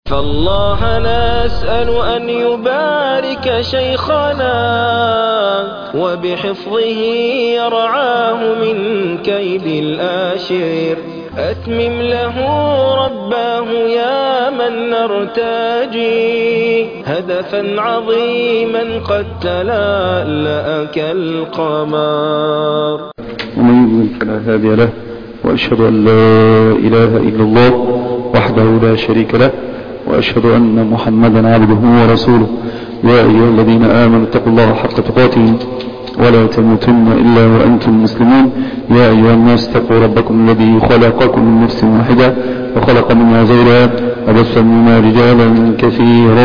فالله نسأل أن يبارك شيخنا وبحفظه يرعاه من كيد الآشر. أتمم له رباه يا من نرتجي هدفا عظيما قد تلألأ كالقمر. ومن يضلل فلا هادي له، وأشهد أن لا إله إلا الله وحده لا شريك له، وأشهد أن محمدا عبده ورسوله. يا أيها الذين آمنوا اتقوا الله حق تقاته ولا تموتن إلا وأنتم مسلمون. يا أيها الناس اتقوا ربكم الذي خلقكم من نفس واحدة وخلق منها زوجها وبث منهما رجالا كثيرا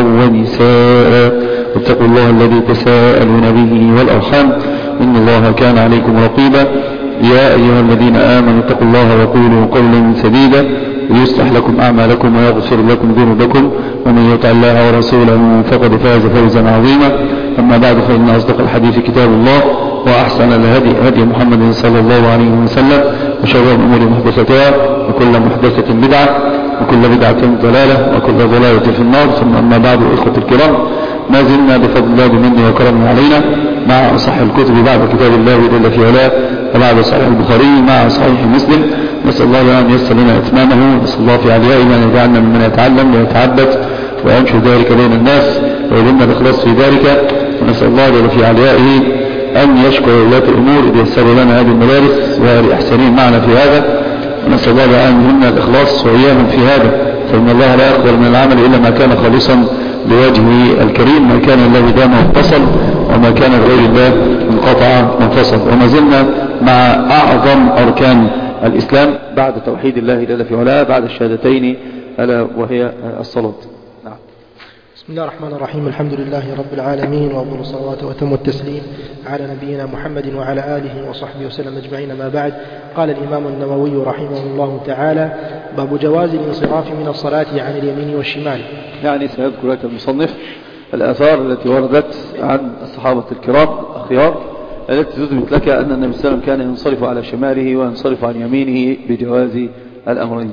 ونساء. اتقوا الله الذي تساءلون به والأرحام إن الله كان عليكم رقيبا. يا أيها الذين آمنوا اتقوا الله وقولوا قولا سديدا يصلح لكم أعمالكم ويغفر لكم ذنوبكم، ومن يطع الله ورسوله فقد فاز فوزا عظيما. أما بعد، فإن أصدق الحديث كتاب الله، وأحسن الهدي هدي محمد صلى الله عليه وسلم، وشر الأمور محدثاتها، وكل محدثة بدعة، وكل بدعة ضلالة، وكل ضلالة في النار. ثم أما بعد، إخوة الكرام، ما زلنا بفضل الله بمنه وكرمه علينا مع أصح الكتب بعد كتاب الله جل في علاه، وبعد صحيح البخاري مع صحيح مسلم. نسأل الله أن ييسر لنا إتمامه، نسأل الله في عليائه أن يجعلنا ممن يتعلم ويتعبد وينشر ذلك بين الناس ويلمنا الإخلاص في ذلك. ونسأل الله جل في عليائه أن يشكر ولاة الأمور إذ يسر لنا هذه المدارس ولإحسانهم معنا في هذا. ونسأل الله أن يلمنا الإخلاص وإياهم في هذا، فإن الله لا يقبل من العمل إلا ما كان خالصا لوجهه الكريم. ما كان الله دام اتصل، وما كان غير الله انقطع منفصل. وما زلنا مع أعظم أركان الإسلام بعد توحيد الله جل في علاه، بعد الشهادتين، ألا وهي الصلاة. نعم. بسم الله الرحمن الرحيم. الحمد لله رب العالمين، وأفضل الصلوات وأتم التسليم على نبينا محمد وعلى آله وصحبه وسلم أجمعين. ما بعد، قال الإمام النووي رحمه الله تعالى: باب جواز الانصراف من الصلاة عن اليمين والشمال. يعني سيذكر لك المصنف الآثار التي وردت عن الصحابة الكرام الأخيار التي تثبت لك أن النبي صلى الله عليه وسلم كان ينصرف على شماله وينصرف عن يمينه بجواز الأمرين.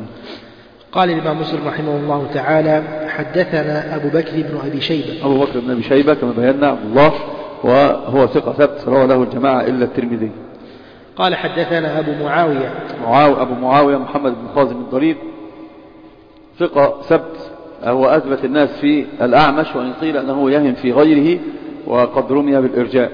قال الإمام مسلم رحمه الله تعالى: حدثنا أبو بكر بن أبي شيبة. أبو بكر بن أبي شيبة كما بينا عبد الله، وهو ثقة ثبت روى له الجماعة إلا الترمذي. قال حدثنا أبو معاوية. أبو معاوية محمد بن خازم الضرير ثقة ثبت، هو أثبت الناس في الأعمش، وإن قيل أنه يهم في غيره وقد رمي بالإرجاء.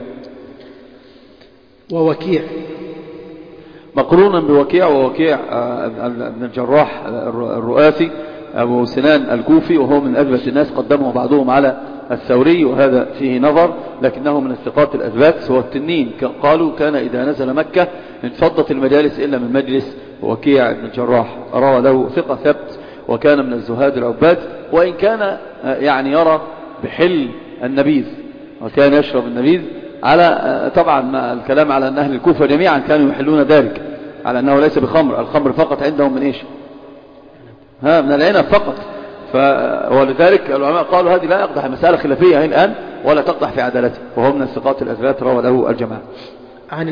ووكيع مقرونا بوكيع، ووكيع ابن الجراح الرؤاسي أبو سنان الكوفي، وهو من أثبت الناس، قدمه بعضهم على الثوري وهذا فيه نظر، لكنه من الثقات الأثبات. هو التنين قالوا كان إذا نزل مكة انفضت المجالس إلا من مجلس وكيع ابن الجراح، روى له ثقة ثبت، وكان من الزهاد العباد، وإن كان يعني يرى بحل النبيذ، وكان يشرب النبيذ على طبعا الكلام على أن أهل الكوفة جميعا كانوا يحلون ذلك، على أنه ليس بخمر، الخمر فقط عندهم من إيش؟ من العنب فقط. ولذلك العلماء قالوا هذه لا يقدح، مسألة خلافية الآن ولا تقدح في عدالته، وهو من الثقات الأثبات روى له الجماعة. عن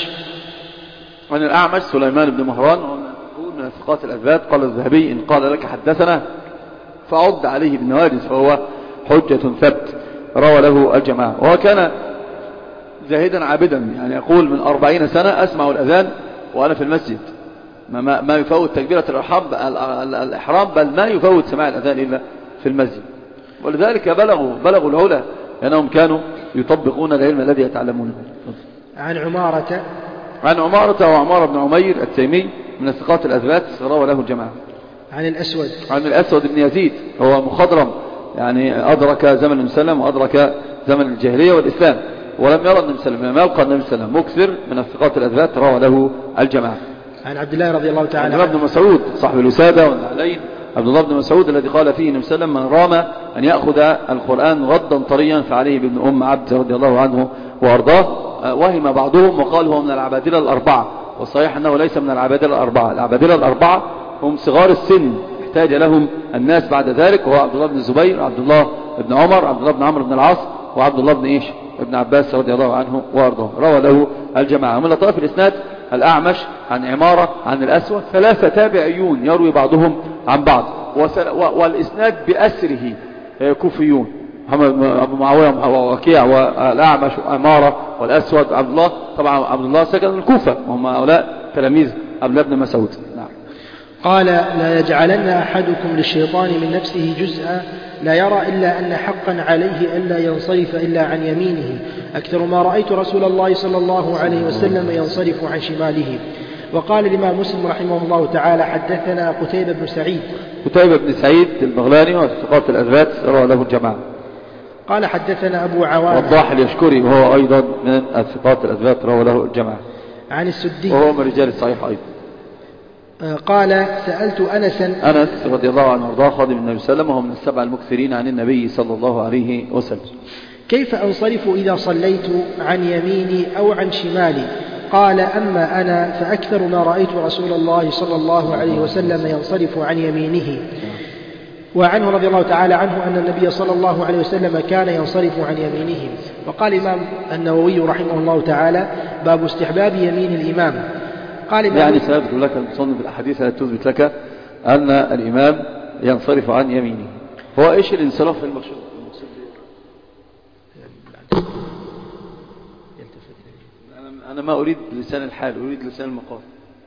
الأعمش سليمان بن مهران، من الثقات الأثبات. قال الذهبي: إن قال لك حدثنا فعد عليه بالنواجذ فهو حجة ثبت، روى له الجماعة. وهو كان زاهدا عابدا، يعني يقول: من 40 سنة أسمع الأذان وأنا في المسجد، ما يفوت تكبيرة الإحرام، بل ما يفوت سماع الأذان إلا في المسجد. ولذلك بلغوا العلا، لأنهم كانوا يطبقون العلم الذي يتعلمونه. عن عمارة وعمار بن عمير التيمي من الثقات الأثبات، روى له الجماعة. عن الأسود بن يزيد، هو مخضرم، يعني أدرك زمن النبي صلى الله عليه وسلم وأدرك زمن الجاهلية والإسلام، ولم يرى النبي صلى الله عليه وسلم، لم يلقى النبي صلى الله عليه وسلم، مكثر من الثقات الأثبات، روى له الجماعة. عن عبد الله رضي الله تعالى عنه. عبد الله بن مسعود صاحب الوسادة والنعلين، عبد الله بن مسعود الذي قال فيه النبي صلى الله عليه وسلم: من رام أن يأخذ القرآن ردا طريا فعليه بابن أم عبد رضي الله عنه وأرضاه. وهم بعضهم وقال هو من العبادلة الأربعة، والصحيح أنه ليس من العبادلة الأربعة. العبادلة الأربعة هم صغار السن احتاج لهم الناس بعد ذلك، وهو عبد الله بن الزبير، عبد الله بن عمر، عبد الله بن عمرو بن العاص، وعبد الله بن ابن عباس رضي الله عنه وأرضاه، روى له الجماعة. من لطائف الإسناد: الأعمش عن عمارة عن الأسود، 3 تابعيون يروي بعضهم عن بعض، والإسناد بأسره كوفيون، محمد أبو معاوية ووكيع والأعمش وعمارة والأسود عبد الله. طبعا عبد الله سكن الكوفة وهم هؤلاء تلاميذ عبد الله بن مسعود. نعم. قال: لا يجعلن أحدكم للشيطان من نفسه جزءا لا يرى إلا أن حقا عليه ألا ينصرف إلا عن يمينه، أكثر ما رأيت رسول الله صلى الله عليه وسلم ينصرف عن شماله. وقال الإمام مسلم رحمه الله تعالى: حدثنا قتيبة بن سعيد. قتيبة بن سعيد البغلاني وثقات الأثبات روى له الجماعة. قال: حدثنا أبو عوانة. وضاح اليشكري وهو أيضا من الثقات الأثبات روى له الجماعة. عن السدي وهو من رجال الصحيح أيضا. قال: سألت أنس رضي الله عنه وارضاه خادم النبي صلى الله عليه وسلم وهو من السبع المكثرين عن النبي صلى الله عليه وسلم: كيف أنصرف إذا صليت عن يميني أو عن شمالي؟ قال: أما أنا فأكثر ما رأيت رسول الله صلى الله عليه وسلم ينصرف عن يمينه. وعنه رضي الله تعالى عنه أن النبي صلى الله عليه وسلم كان ينصرف عن يمينه. وقال الإمام النووي رحمه الله تعالى: باب استحباب يمين الإمام. قال يعني سيذكر لك المصنف الأحاديث التي تثبت لك أن الإمام ينصرف عن يمينه. هو إيش الانصراف المقصود؟ أنا ما أريد لسان الحال، أريد لسان المقال.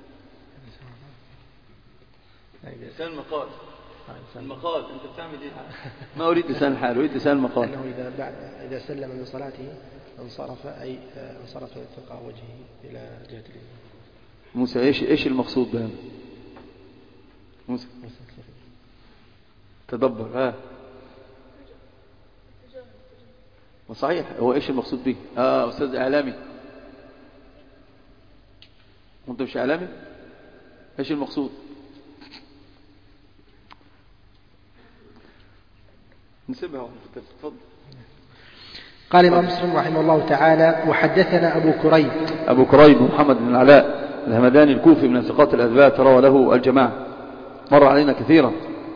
لسان المقال. المقال أنت بتعمل إيه؟ ما أريد لسان الحال، أريد لسان المقال. أنه إذا سلم من صلاته انصرف، أي انصرف تلقى وجهه إلى جهة اليمين. موسى إيش المقصود بهذا؟ موسى تدبر. وصحيح هو إيش المقصود به؟ أستاذ إعلامي، وأنت مش إعلامي؟ إيش المقصود؟ نسيبها تفضل. قال الإمام مسلم رحمه الله تعالى: وحدثنا أبو كريب محمد بن العلاء الهمداني الكوفي من ثقات الأثبات روى له الجماعة، مر علينا كثيرا.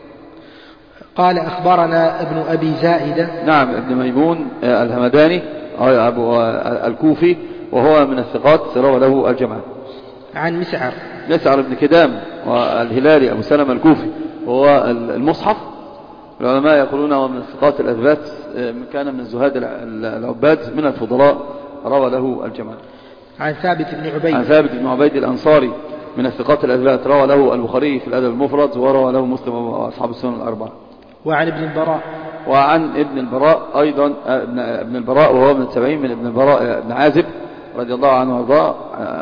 قال: أخبرنا ابن أبي زائدة. نعم، ابن ميمون الهمداني أبو الكوفي وهو من الثقات روى له الجماعة. عن مسعر بن كدام والهلالي أبو سلمة الكوفي وهو المصحف. العلماء يقولون هو من الثقات الأثبات، كان من الزهاد العباد من الفضلاء روى له الجماعة. عن ثابت بن عبيد الأنصاري من الثقات الأثبات روى له البخاري في الأدب المفرد وروى له مسلم وأصحاب السنن الأربعة. وعن ابن البراء أيضا، ابن البراء وهو من التابعين من ابن البراء بن عازب رضي الله عنه وارضاه،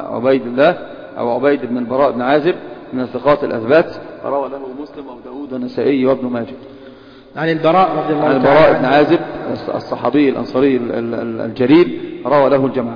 عبيد بن البراء بن عازب من الثقات الأثبات روى له مسلم وأبو داود والنسائي وابن ماجه. عن البراء رضي الله عنه، البراء بن عازب الصحابي الأنصاري الجليل روى له الجماعة.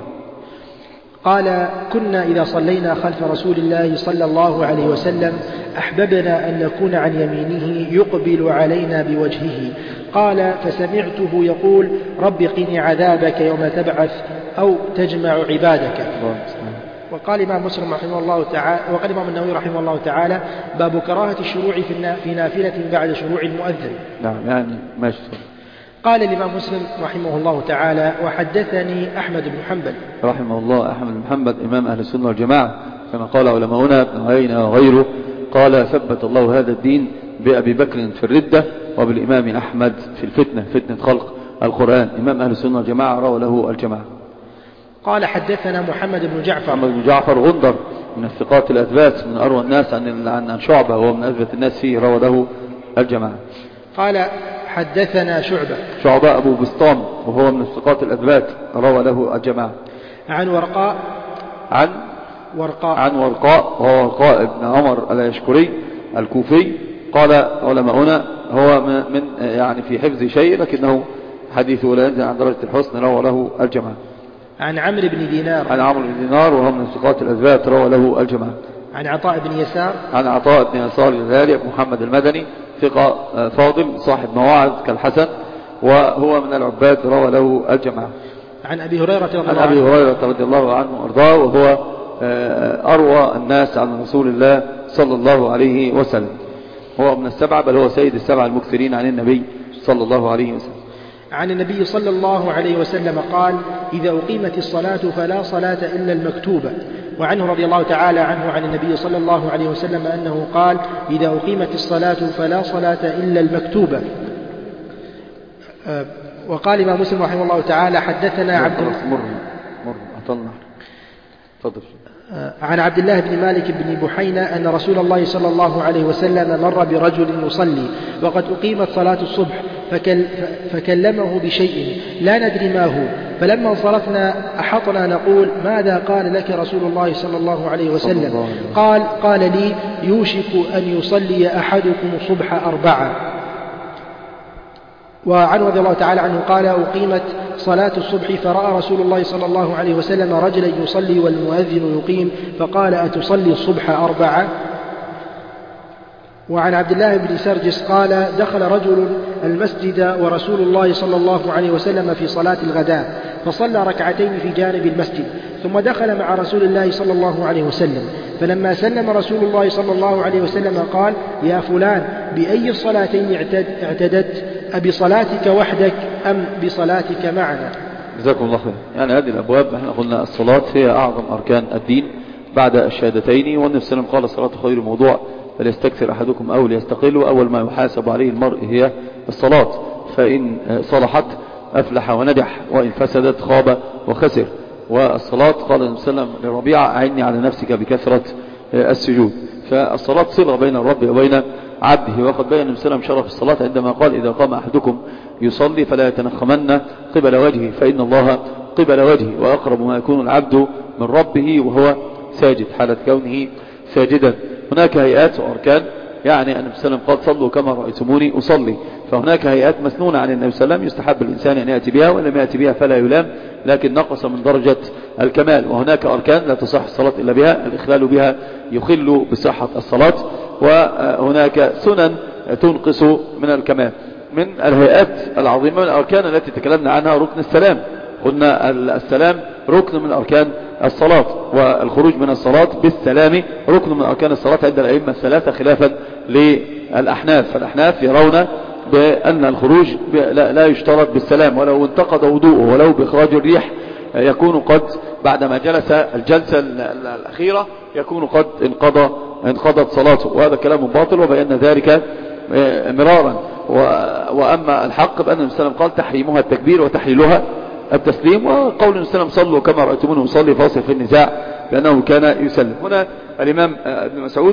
قال: كنا إذا صلينا خلف رسول الله صلى الله عليه وسلم أحببنا أن نكون عن يمينه يقبل علينا بوجهه. قال: فسمعته يقول: رب قني عذابك يوم تبعث أو تجمع عبادك. وقال الإمام مسلم رحمه الله تعالى، وقال الإمام النووي رحمه الله تعالى: باب كراهة الشروع في نافلة بعد شروع المؤذن. نعم، يعني ماشي. قال الإمام مسلم رحمه الله تعالى: وحدثني أحمد بن حنبل رحمه الله. أحمد بن حنبل إمام أهل السنة والجماعة كما قال علماؤنا ابن عيينة وغيره، قال: ثبت الله هذا الدين بأبي بكر في الردة وبالإمام أحمد في الفتنة، فتنة خلق القرآن. إمام أهل السنة والجماعة روى له الجماعة. قال: حدثنا محمد بن جعفر غندر من الثقات الأثبات من أروى الناس عن شعبة وهو من أثبت الناس فيه روى له الجماعة. قال: حدثنا شعبة أبو بسطام وهو من الثقات الأثبات روى له الجماعة. عن ورقاء وهو ورقاء بن عمر اليشكري الكوفي. قال علماؤنا هو من يعني في حفظ شيء لكنه حديثه لا ينزل عن درجة الحسن روى له الجماعة. عن عمرو بن دينار وهو من الثقات الأثبات روى له الجماعة. عن عطاء بن يسار الهلالي أبو محمد المدني ثقة فاضل صاحب مواعظ كالحسن وهو من العباد روى له الجماعة. عن أبي هريرة رضي الله عنه وارضاه وهو أروى الناس عن رسول الله صلى الله عليه وسلم، هو من السبعة بل هو سيد السبعة المكثرين عن النبي صلى الله عليه وسلم. عن النبي صلى الله عليه وسلم قال: إذا أقيمت الصلاة فلا صلاة إلا المكتوبة، وعنه رضي الله تعالى عنه عن النبي صلى الله عليه وسلم أنه قال: إذا أقيمت الصلاة فلا صلاة إلا المكتوبة. وقال الإمام مسلم رحمه الله تعالى: حدثنا عن عبد الله بن مالك بن بحينة أن رسول الله صلى الله عليه وسلم مر برجل يصلي وقد أقيمت صلاة الصبح فكلمه بشيء لا ندري ما هو، فلما انصرفنا أحطنا نقول: ماذا قال لك رسول الله صلى الله عليه وسلم؟ قال لي: يوشك أن يصلي أحدكم صبح 4. وعنه رضي الله تعالى عنه قال: أقيمت صلاة الصبح فرأى رسول الله صلى الله عليه وسلم رجلا يصلي والمؤذن يقيم فقال: أتصلي الصبح 4؟ وعن عبد الله بن سرجس قال: دخل رجل المسجد ورسول الله صلى الله عليه وسلم في صلاة الغداء فصلى ركعتين في جانب المسجد، ثم دخل مع رسول الله صلى الله عليه وسلم، فلما سلم رسول الله صلى الله عليه وسلم قال: يا فلان، بأي الصلاتين اعتدت؟ أبصلاتك وحدك أم بصلاتك معنا؟ جزاكم الله خير. يعني هذه الأبواب احنا قلنا الصلاة هي أعظم أركان الدين بعد الشهادتين، والنبي صلى الله عليه وسلم قال: الصلاة خير موضوع فليستكثر أحدكم أو ليستقل. أول ما يحاسب عليه المرء هي الصلاة، فإن صلحت أفلح ونجح، وإن فسدت خاب وخسر. والصلاة قال النبي صلى الله عليه وسلم لربيعة: أعني على نفسك بكثرة السجود. فالصلاة صلة بين الرب وبين عبده. وقد بين النبي صلى الله عليه وسلم شرف الصلاة عندما قال: إذا قام أحدكم يصلي فلا يتنخمن قبل وجهه فإن الله قبل وجهه، وأقرب ما يكون العبد من ربه وهو ساجد، حالة كونه ساجدا. هناك هيئات وأركان، يعني النبي صلى الله عليه وسلم قال: صلوا كما رأيتموني أصلي. فهناك هيئات مسنونة عن النبي صلى الله عليه وسلم يستحب الإنسان أن يأتي بها، وإن لم يأتي بها فلا يلام، لكن نقص من درجة الكمال. وهناك أركان لا تصح الصلاة إلا بها، الإخلال بها يخل بصحة الصلاة. وهناك سنن تنقص من الكمال. من الهيئات العظيمة من الأركان التي تكلمنا عنها ركن السلام. قلنا السلام ركن من أركان الصلاة، والخروج من الصلاة بالسلام ركن من أركان الصلاة عند الأئمة الثلاثة، خلافا للأحناف. فالأحناف يرون بأن الخروج لا يشترط بالسلام، ولو انتقض وضوءه ولو بإخراج الريح يكون قد بعدما جلس الجلسة الأخيرة يكون قد انقضت صلاته، وهذا كلام باطل وبينا ذلك مرارا. وأما الحق بأن النبي صلى الله عليه وسلم قال: تحريمها التكبير وتحليلها التسليم. وقول النبي صلى الله عليه وسلم: صلوا كما رأيتموني يصلي، فاصل في النزاع بأنه كان يسلم. هنا الإمام ابن مسعود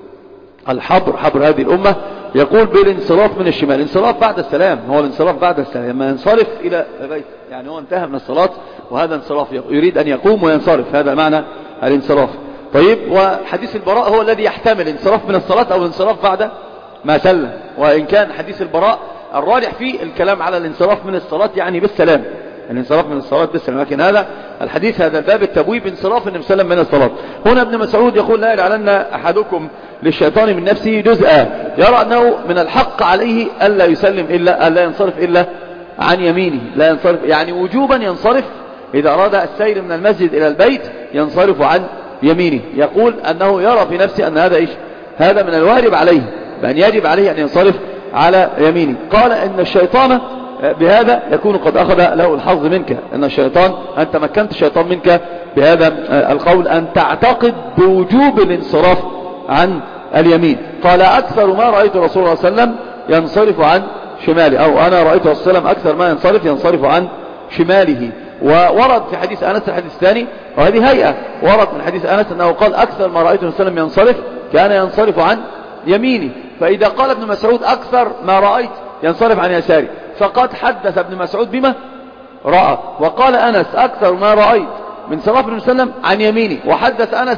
حبر هذه الأمة يقول بالانصراف من الشمال. الانصراف بعد السلام، هو الانصراف بعد السلام لما ينصرف إلى بيت، يعني هو انتهى من الصلاة وهذا انصراف، يريد أن يقوم وينصرف، هذا معنى الانصراف. طيب، وحديث البراء هو الذي يحتمل انصراف من الصلاة أو انصراف بعد ما سلم، وإن كان حديث البراء الراجح فيه الكلام على الانصراف من الصلاة يعني بالسلام، الانصراف من الصلاة بالسلام. لكن هذا الحديث هذا الباب التبويب انصراف النبي صلى الله عليه وسلم من الصلاة. هنا ابن مسعود يقول: لا يجعلن أحدكم للشيطان من نفسه جزءا، يرى أنه من الحق عليه ألا يسلم ألا ينصرف إلا عن يمينه، لا ينصرف يعني وجوبا ينصرف إذا أراد السير من المسجد إلى البيت ينصرف عن يمينه. يقول أنه يرى في نفسه أن هذا من الواجب عليه، بأن يجب عليه أن ينصرف على يمينه. قال: إن الشيطان بهذا يكون قد أخذ له الحظ منك، أن الشيطان أنت مكنت الشيطان منك بهذا القول أن تعتقد بوجوب الانصراف عن اليمين. قال: أكثر ما رأيت رسول الله صلى الله عليه وسلم ينصرف عن شماله، أو أنا رأيت رسول الله أكثر ما ينصرف عن شماله. وورد في حديث أنس الحديث الثاني، وهذه هيئة ورد من حديث أنس أنه قال: أكثر ما رأيت رسول الله ينصرف كان ينصرف عن يميني. فإذا قال ابن مسعود: أكثر ما رأيت ينصرف عن يساري، فقد حدث ابن مسعود بما رأى. وقال أنس: أكثر ما رأيت من صراف ابن وسلم عن يميني، وحدث أنس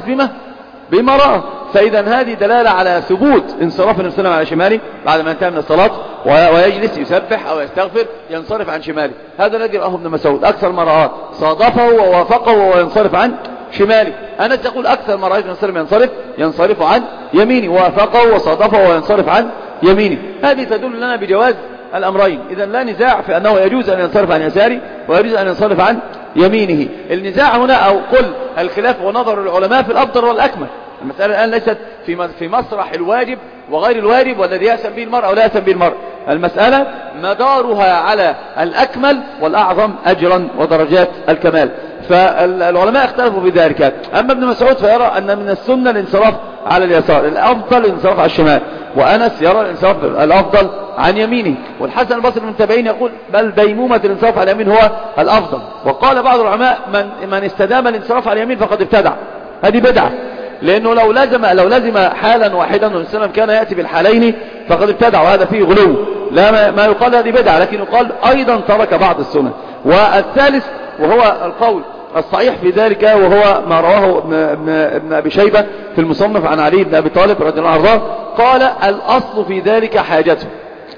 بما رأى. فإذا هذه دلالة على ثبوت انصراف ابن وسلم على شماله بعد ما انتهى من الصلاة، ويجلس يسبح أو يستغفر ينصرف عن شماله. هذا الذي رآه ابن مسعود، أكثر ما رأى صادفه ووافقه وينصرف عن شماله. أنس يقول: أكثر ما رأيت ابن وسلم ينصرف عن يميني، ووافقه وصادفه وينصرف عن يميني. هذه تدل لنا بجواز الأمرين. إذا لا نزاع في أنه يجوز أن ينصرف عن يساره ويجوز أن ينصرف عن يمينه. النزاع هنا أو قل الخلاف ونظر العلماء في الأفضل والأكمل. المسألة الآن ليست في مسرح الواجب وغير الواجب والذي يأثم به المرء أو لا يأثم به المرء. المسألة مدارها على الأكمل والأعظم أجرا ودرجات الكمال. فالعلماء اختلفوا في ذلك. أما ابن مسعود فيرى أن من السنة الانصراف على اليسار، الأفضل الانصراف على الشمال، وأنس يرى الانصراف الأفضل عن يمينه، والحسن البصري من التابعين يقول بل ديمومة الانصراف على اليمين هو الأفضل. وقال بعض العلماء من استدام الانصراف على اليمين فقد ابتدع، هذه بدعة، لأنه لو لزم حالا واحدا والسلام كان يأتي بالحالين فقد ابتدع، وهذا فيه غلو. لا ما يقال هذه بدعة، لكن يقال أيضا ترك بعض السنن. والثالث وهو القول الصحيح في ذلك وهو ما رواه ابن أبي شيبة في المصنف عن علي بن أبي طالب رضي الله عنه، قال الأصل في ذلك حاجته،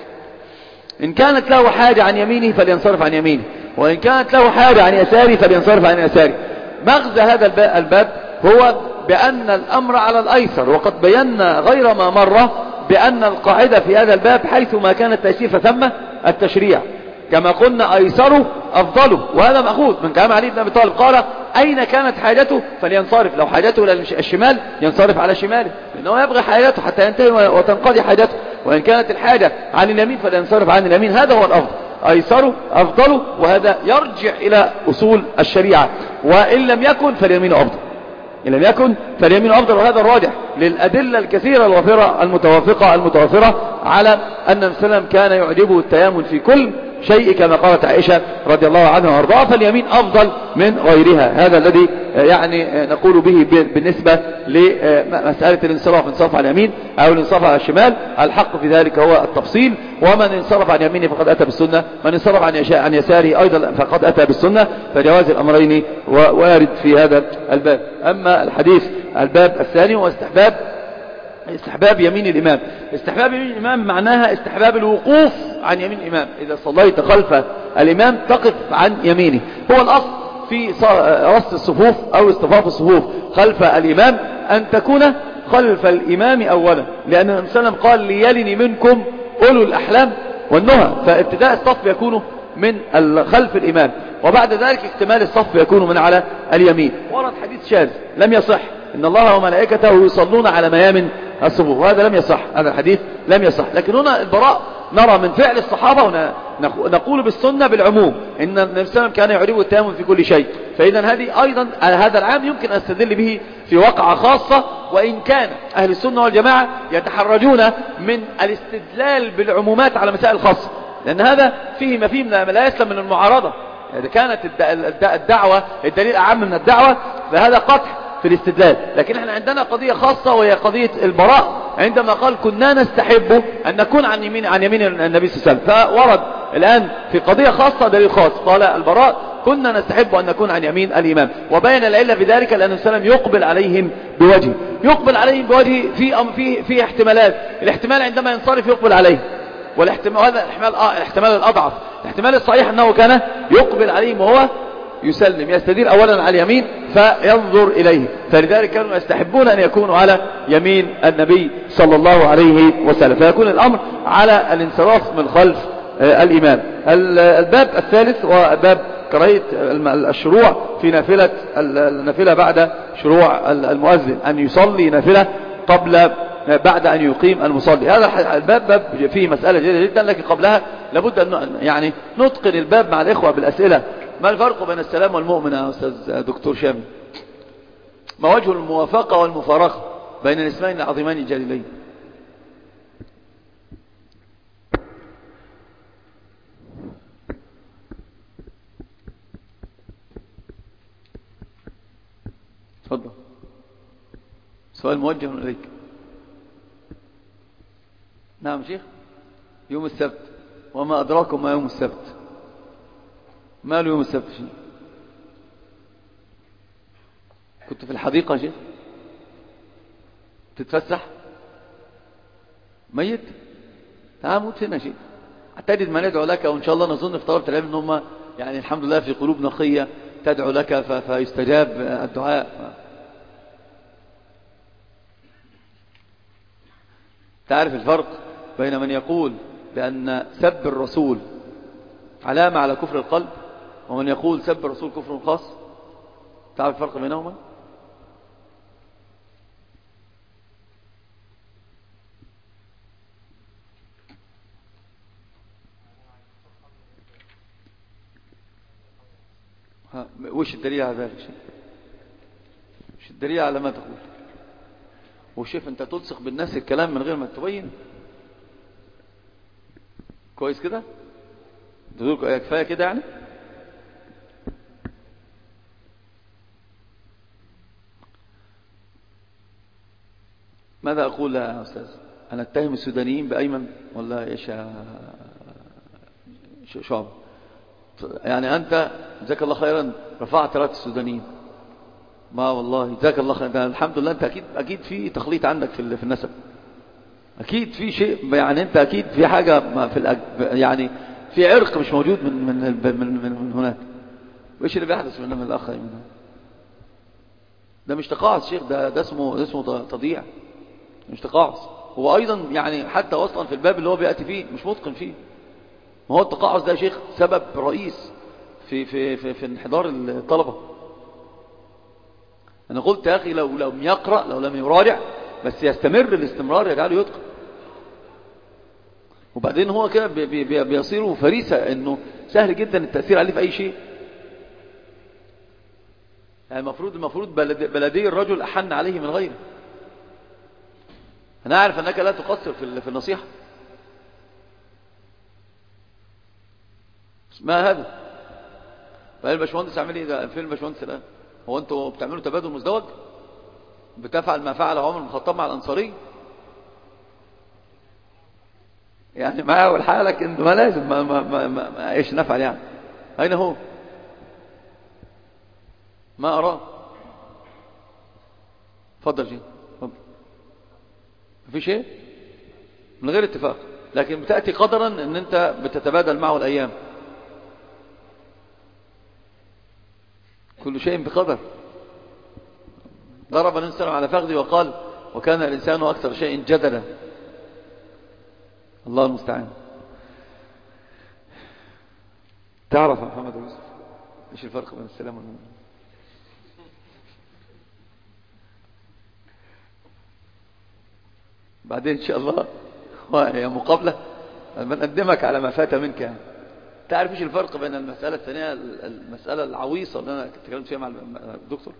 إن كانت له حاجة عن يمينه فلينصرف عن يمينه، وإن كانت له حاجة عن يساره فلينصرف عن يساره. مغزى هذا الباب هو بأن الأمر على الأيسر، وقد بينا غير ما مر بأن القاعدة في هذا الباب حيث ما كان التيسير فثم التشريع، كما قلنا أيسره أفضله، وهذا مأخوذ من كلام علي بن أبي طالب، قال أين كانت حاجته فلينصرف، لو حاجته إلى الشمال ينصرف على شماله، لأنه يبغي حاجته حتى ينتهي وتنقضي حاجته، وإن كانت الحاجة عن اليمين فلينصرف عن اليمين، هذا هو الأفضل، أيسره أفضله، وهذا يرجع إلى أصول الشريعة. وإن لم يكن فاليمين أفضل، إن لم يكن فاليمين أفضل، وهذا الراجح للأدلة الكثيرة الوافرة المتوافرة على أن السلام كان يعجبه التيامن في كل شيء، كما قالت عائشة رضي الله عنها وارضاها، فاليمين أفضل من غيرها. هذا الذي يعني نقول به بالنسبة لمسألة الانصراف على اليمين أو الانصراف على الشمال. الحق في ذلك هو التفصيل، ومن انصرف عن يمينه فقد أتى بالسنة، من انصرف عن يساره أيضا فقد أتى بالسنة، فجواز الأمرين وارد في هذا الباب. أما الحديث الباب الثاني هو استحباب يمين الإمام. استحباب يمين الإمام معناها استحباب الوقوف عن يمين الإمام، إذا صليت خلف الإمام تقف عن يمينه. هو الأصل في رص الصفوف أو اصطفاف الصفوف خلف الإمام أن تكون خلف الإمام أولا، لأن النبي صلى الله عليه وسلم قال ليلني منكم أولو الأحلام والنهى، فابتداء الصف يكون من خلف الإمام، وبعد ذلك اكتمال الصف يكون من على اليمين. ورد حديث شاذ لم يصح إن الله وملائكته يصلون على ميامن الصفوف، وهذا لم يصح، هذا الحديث لم يصح. لكن هنا البراء نرى من فعل الصحابة ونقول بالسنة بالعموم إن النبي صلى الله عليه وسلم كان يعجبه التيامن في كل شيء، فإذا هذه أيضا هذا العام يمكن أن استدل به في وقعة خاصة، وإن كان أهل السنة والجماعة يتحرجون من الاستدلال بالعمومات على مسائل خاصة، لأن هذا فيه ما فيه لا يسلم من المعارضة. إذا كانت الدعوة الدليل أعم من الدعوة فهذا قطع في الاستدلال. لكن احنا عندنا قضية خاصة وهي قضية البراء، عندما قال كنا نستحب أن نكون عن يمين النبي صلى الله عليه وسلم، فورد الآن في قضية خاصة دليل خاص، قال البراء كنا نستحب أن نكون عن يمين الإمام، وبين العلة في ذلك لأن السلام يقبل عليهم بوجهه في احتمالات. الاحتمال عندما ينصرف يقبل عليه، والاحتمال هذا الاحتمال الأضعف، الاحتمال الصحيح أنه كان يقبل عليهم وهو يسلم، يستدير أولا على اليمين فينظر إليه، فلذلك كانوا يستحبون أن يكونوا على يمين النبي صلى الله عليه وسلم، فيكون الأمر على الانصراف من خلف الإمام. الباب الثالث هو باب كراهية الشروع في النافلة بعد شروع المؤذن، أن يصلي نافلة بعد أن يقيم المصلي. هذا الباب فيه مسألة جيدة جدا، لكن قبلها لابد أن يعني نتقن الباب مع الإخوة بالأسئلة. ما الفرق بين السلام والمؤمن يا أستاذ دكتور شامي؟ ما وجه الموافقة والمفارقة بين الاسمين العظيمين الجليلين؟ تفضل، سؤال موجه إليك. نعم شيخ. يوم السبت، وما أدراكم ما يوم السبت؟ ما له يوم السبت فيه؟ كنت في الحديقة شيخ تتفسح ميت؟ تعال موت هنا شيخ، تجد ما ندعو لك، وإن شاء الله نظن في طلبة العلم أنهم يعني الحمد لله في قلوب نقية تدعو لك فيستجاب الدعاء. تعرف الفرق بين من يقول بأن سب الرسول علامة على كفر القلب، ومن يقول سب الرسول كفر خاص؟ تعرف الفرق بينهما؟ وش الدليل على ذلك شيء؟ وش الدليل على ما تقول؟ وشوف انت تلصق بالناس الكلام من غير ما تبين. كويس كده؟ تقول كفايه كده يعني. ماذا اقول يا استاذ؟ انا اتهم السودانيين بايمن ولا ايش شعب؟ يعني انت جزاك الله خيرا رفعت راس السودانيين. ما والله جزاك الله خيرا. الحمد لله انت اكيد في تخليط عندك في النسب. اكيد في شيء يعني انت اكيد في حاجه يعني في عرق مش موجود من هناك. وايش اللي بيحدث من الاخ ايمن؟ ده مش تقاعس شيخ، ده اسمه تضييع، مش تقاعس. هو ايضا يعني حتى اصلا في الباب اللي هو بياتي فيه مش متقن فيه. ما هو التقاعس ده يا شيخ سبب رئيس في انحدار الطلبه. انا قلت يا اخي لو لم يقرأ، لو لم يراجع، بس يستمر الاستمرار يجعله يتقن. وبعدين هو كده بيصير فريسة، انه سهل جدا التأثير عليه في اي شيء. يعني المفروض بلدي الرجل احن عليه من غيره. انا اعرف انك لا تقصر في النصيحة. ما هذا؟ فقال الباشمهندس اعمل ايه ده؟ فين الباشمهندس الان؟ هو انتوا بتعملوا تبادل مزدوج؟ بتفعل ما فعل عمر بن الخطاب مع الانصاري؟ يعني ما اول حالك انت ما لازم ما ايش نفعل يعني؟ اين هو؟ ما اراه. اتفضل جي، اتفضل. في شيء من غير اتفاق، لكن بتأتي قدرا ان انت بتتبادل معه الايام. كل شيء بقدر. ضرب الإنسان على فخذه وقال وكان الإنسان أكثر شيء جدلا. الله المستعان. تعرف يا محمد يوسف ايش الفرق بين السلام والمؤمن؟ بعدين إن شاء الله يا مقابلة بنقدمك على ما فات منك يعني. تعرف ايش الفرق بين المسألة الثانية، المسألة العويصة اللي أنا تكلمت فيها مع الدكتور؟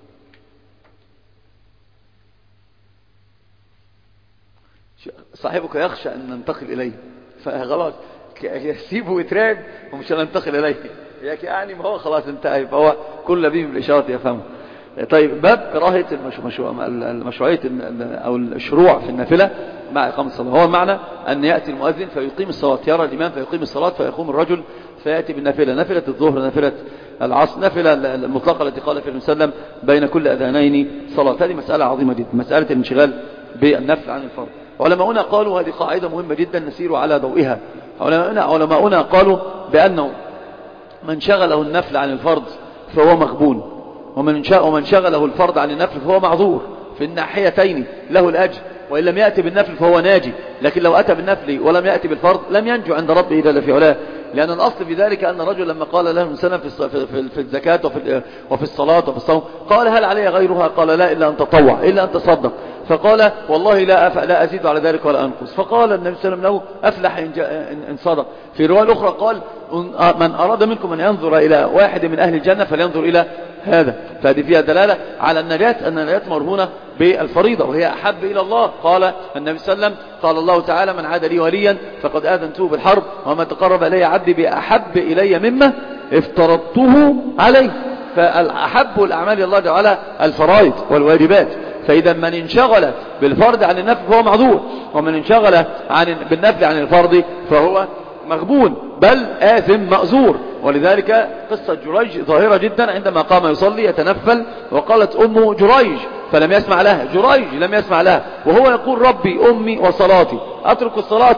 صاحبك يخشى أن ننتقل إليه، فغلط يسيبه يترعب ومش هننتقل إليه يعني. ما هو خلاص انتهى، فهو كل لبيب بالإشارة يفهمه. طيب باب كراهية المشروعية أو الشروع في النافلة مع إقامة الصلاة. هو المعنى أن يأتي المؤذن فيقيم الصلاة، يرى الإمام فيقيم الصلاة، فيقوم الرجل فيأتي بالنافلة، نافلة الظهر، نافلة العصر، نافلة المطلقة التي قال فيها وسلم بين كل أذانين صلاة. هذه مسألة عظيمة جدا، مسألة الانشغال بالنفل عن الفرض. علماؤنا قالوا هذه قاعدة مهمة جدا نسير على ضوئها. علماؤنا قالوا بأنه من شغله النفل عن الفرض فهو مغبون، ومن شغله الفرض عن النفل فهو معذور في الناحيتين، له الأجر، وإن لم يأتي بالنفل فهو ناجي. لكن لو أتى بالنفل ولم يأتي بالفرض لم ينجو عند ربه جل في علاه. لأن الأصل في ذلك أن الرجل لما قال له سنة في الزكاة وفي الصلاة وفي الصوم، قال هل علي غيرها؟ قال لا، إلا أن تطوع، إلا أن تصدق. فقال والله لا أزيد على ذلك ولا أنقص. فقال النبي صلى الله عليه وسلم له أفلح إن صدق. في رواية الأخرى قال من أراد منكم أن ينظر إلى واحد من أهل الجنة فلينظر إلى هذا. فهذه فيها دلالة على النجاة، أن النجاة مرهونة بالفريضة وهي أحب إلى الله. قال النبي صلى الله عليه وسلم قال الله تعالى من عاد لي وليا فقد آذنته بالحرب، وما تقرب إلي عبدي بأحب إلي مما افترضته عليه. فالأحب الأعمال إلى الله تعالى الفرائض والواجبات. فإذا من انشغل بالفرض عن النفل فهو معذور، ومن انشغل بالنفل عن الفرض فهو مغبون بل آثم مأزور. ولذلك قصة جريج ظاهرة جدا، عندما قام يصلي يتنفل وقالت أمه جريج فلم يسمع لها، جريج لم يسمع لها، وهو يقول ربي أمي وصلاتي، أترك الصلاة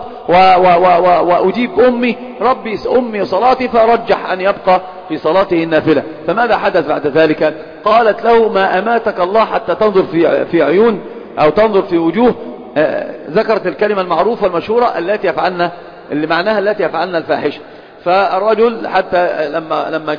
وأجيب أمي، ربي أمي وصلاتي، فرجح أن يبقى في صلاته النافلة. فماذا حدث بعد ذلك؟ قالت له ما أماتك الله حتى تنظر في عيون أو تنظر في وجوه. ذكرت الكلمة المعروفة المشهورة التي يفعلنا، اللي معناها التي يفعلنا الفاحشة. فالرجل حتى لما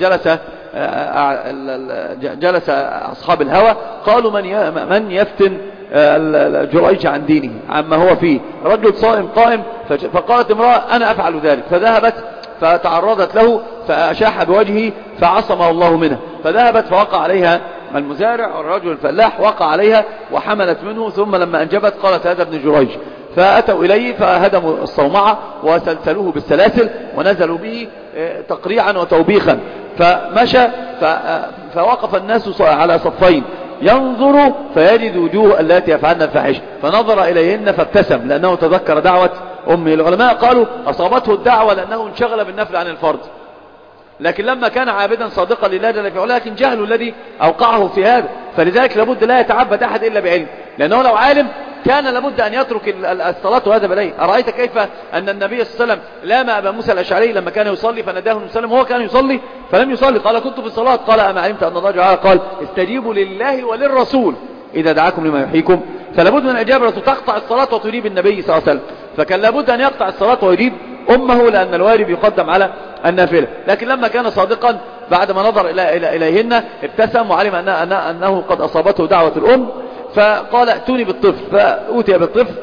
جلس أصحاب الهوى قالوا من يفتن جريج عن دينه عما هو فيه. رجل صائم قائم، فقالت امرأة أنا أفعل ذلك، فذهبت فتعرضت له فأشاح بوجهه فعصمه الله منها، فذهبت فوقع عليها المزارع والرجل الفلاح، وقع عليها وحملت منه، ثم لما أنجبت قالت هذا ابن جريج، فأتوا إليه فهدموا الصومعة وسلسلوه بالسلاسل ونزلوا به تقريعا وتوبيخا، فمشى فوقف الناس على صفين ينظر فيجد وجوه التي يفعلن الفاحشة، فنظر إليهن فابتسم لأنه تذكر دعوة أمه. العلماء قالوا أصابته الدعوة لأنه انشغل بالنفل عن الفرض، لكن لما كان عابدا صادقا لله جل في علاه لكن جهله الذي أوقعه في هذا، فلذلك لابد لا يتعبد أحد إلا بعلم، لأنه لو عالم كان لابد أن يترك الصلاة وهذا بليه. أرأيت كيف أن النبي صلى الله عليه وسلم لام أبا موسى الأشعري لما كان يصلي فنداه النبي صلى الله عليه وسلم وهو كان يصلي فلم يصلي، قال كنت في الصلاة، قال أما علمت أن الله تعالى قال استجيبوا لله وللرسول إذا دعاكم لما يحييكم، فلابد من الإجابة تقطع الصلاة وتجيب النبي صلى الله عليه وسلم، فكان لابد أن يقطع الصلاة ويجيب أمه لأن الواجب يقدم على النافلة. لكن لما كان صادقا بعد ما نظر إليهن ابتسم وعلم أنه قد أصابته دعوة الأم، فقال ائتوني بالطفل، فأوتي بالطفل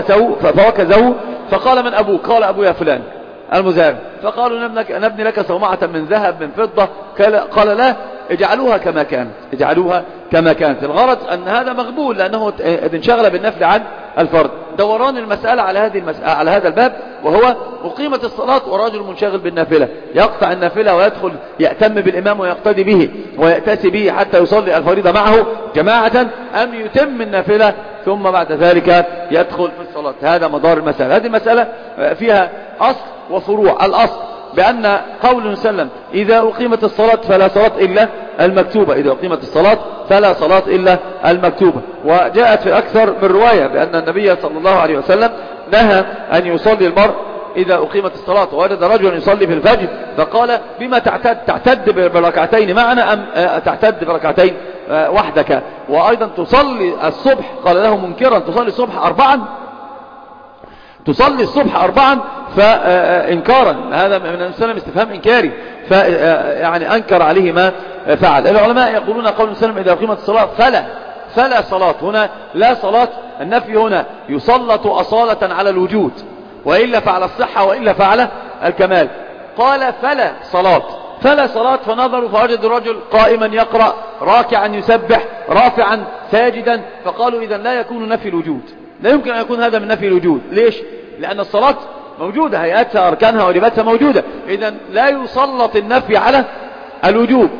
فوكزه فقال من أبوك؟ قال أبويا فلان المزارع، فقالوا نبني لك صومعة من ذهب من فضة، قال لا اجعلوها كما كانت، اجعلوها كما كانت. الغرض أن هذا مقبول لأنه انشغل بالنفل عن الفرد. دوران المسألة على هذا الباب، وهو أقيمت الصلاة ورجل منشغل بالنافلة يقطع النافلة ويدخل يأتم بالإمام ويقتدي به ويأتسي به حتى يصلي الفريضة معه جماعة، أم يتم النافلة ثم بعد ذلك يدخل في الصلاة. هذا مدار المسألة. هذه المسألة فيها أصل وفروع. الأصل بأن قول وسلم إذا أقيمت الصلاة فلا صلاة إلا المكتوبة، إذا أقيمت الصلاة فلا صلاة إلا المكتوبة، وجاءت في أكثر من رواية بأن النبي صلى الله عليه وسلم نهى أن يصلي المرء إذا أقيمت الصلاة ووجد رجلا يصلي في الفجر فقال بما تعتد بركعتين معنا أم تعتد بركعتين وحدك؟ وأيضا تصلي الصبح، قال له منكرا تصلي الصبح أربعا فإنكارا، هذا من السلام استفهام إنكاري، يعني أنكر عليه ما فعل. العلماء يقولون قول السلام إذا أقيمت الصلاة فلا صلاة، هنا لا صلاة، النفي هنا يسلط أصالة على الوجود، وإلا فعلى الصحة وإلا فعلى الكمال. قال فلا صلاة فنظروا فوجدوا الرجل قائما يقرأ راكعا يسبح رافعا ساجدا، فقالوا إذا لا يكون نفي الوجود، لا يمكن أن يكون هذا من نفي الوجود. ليش؟ لأن الصلاة موجودة، هيئاتها أركانها وواجباتها موجودة، إذا لا يسلط النفي على الوجوب،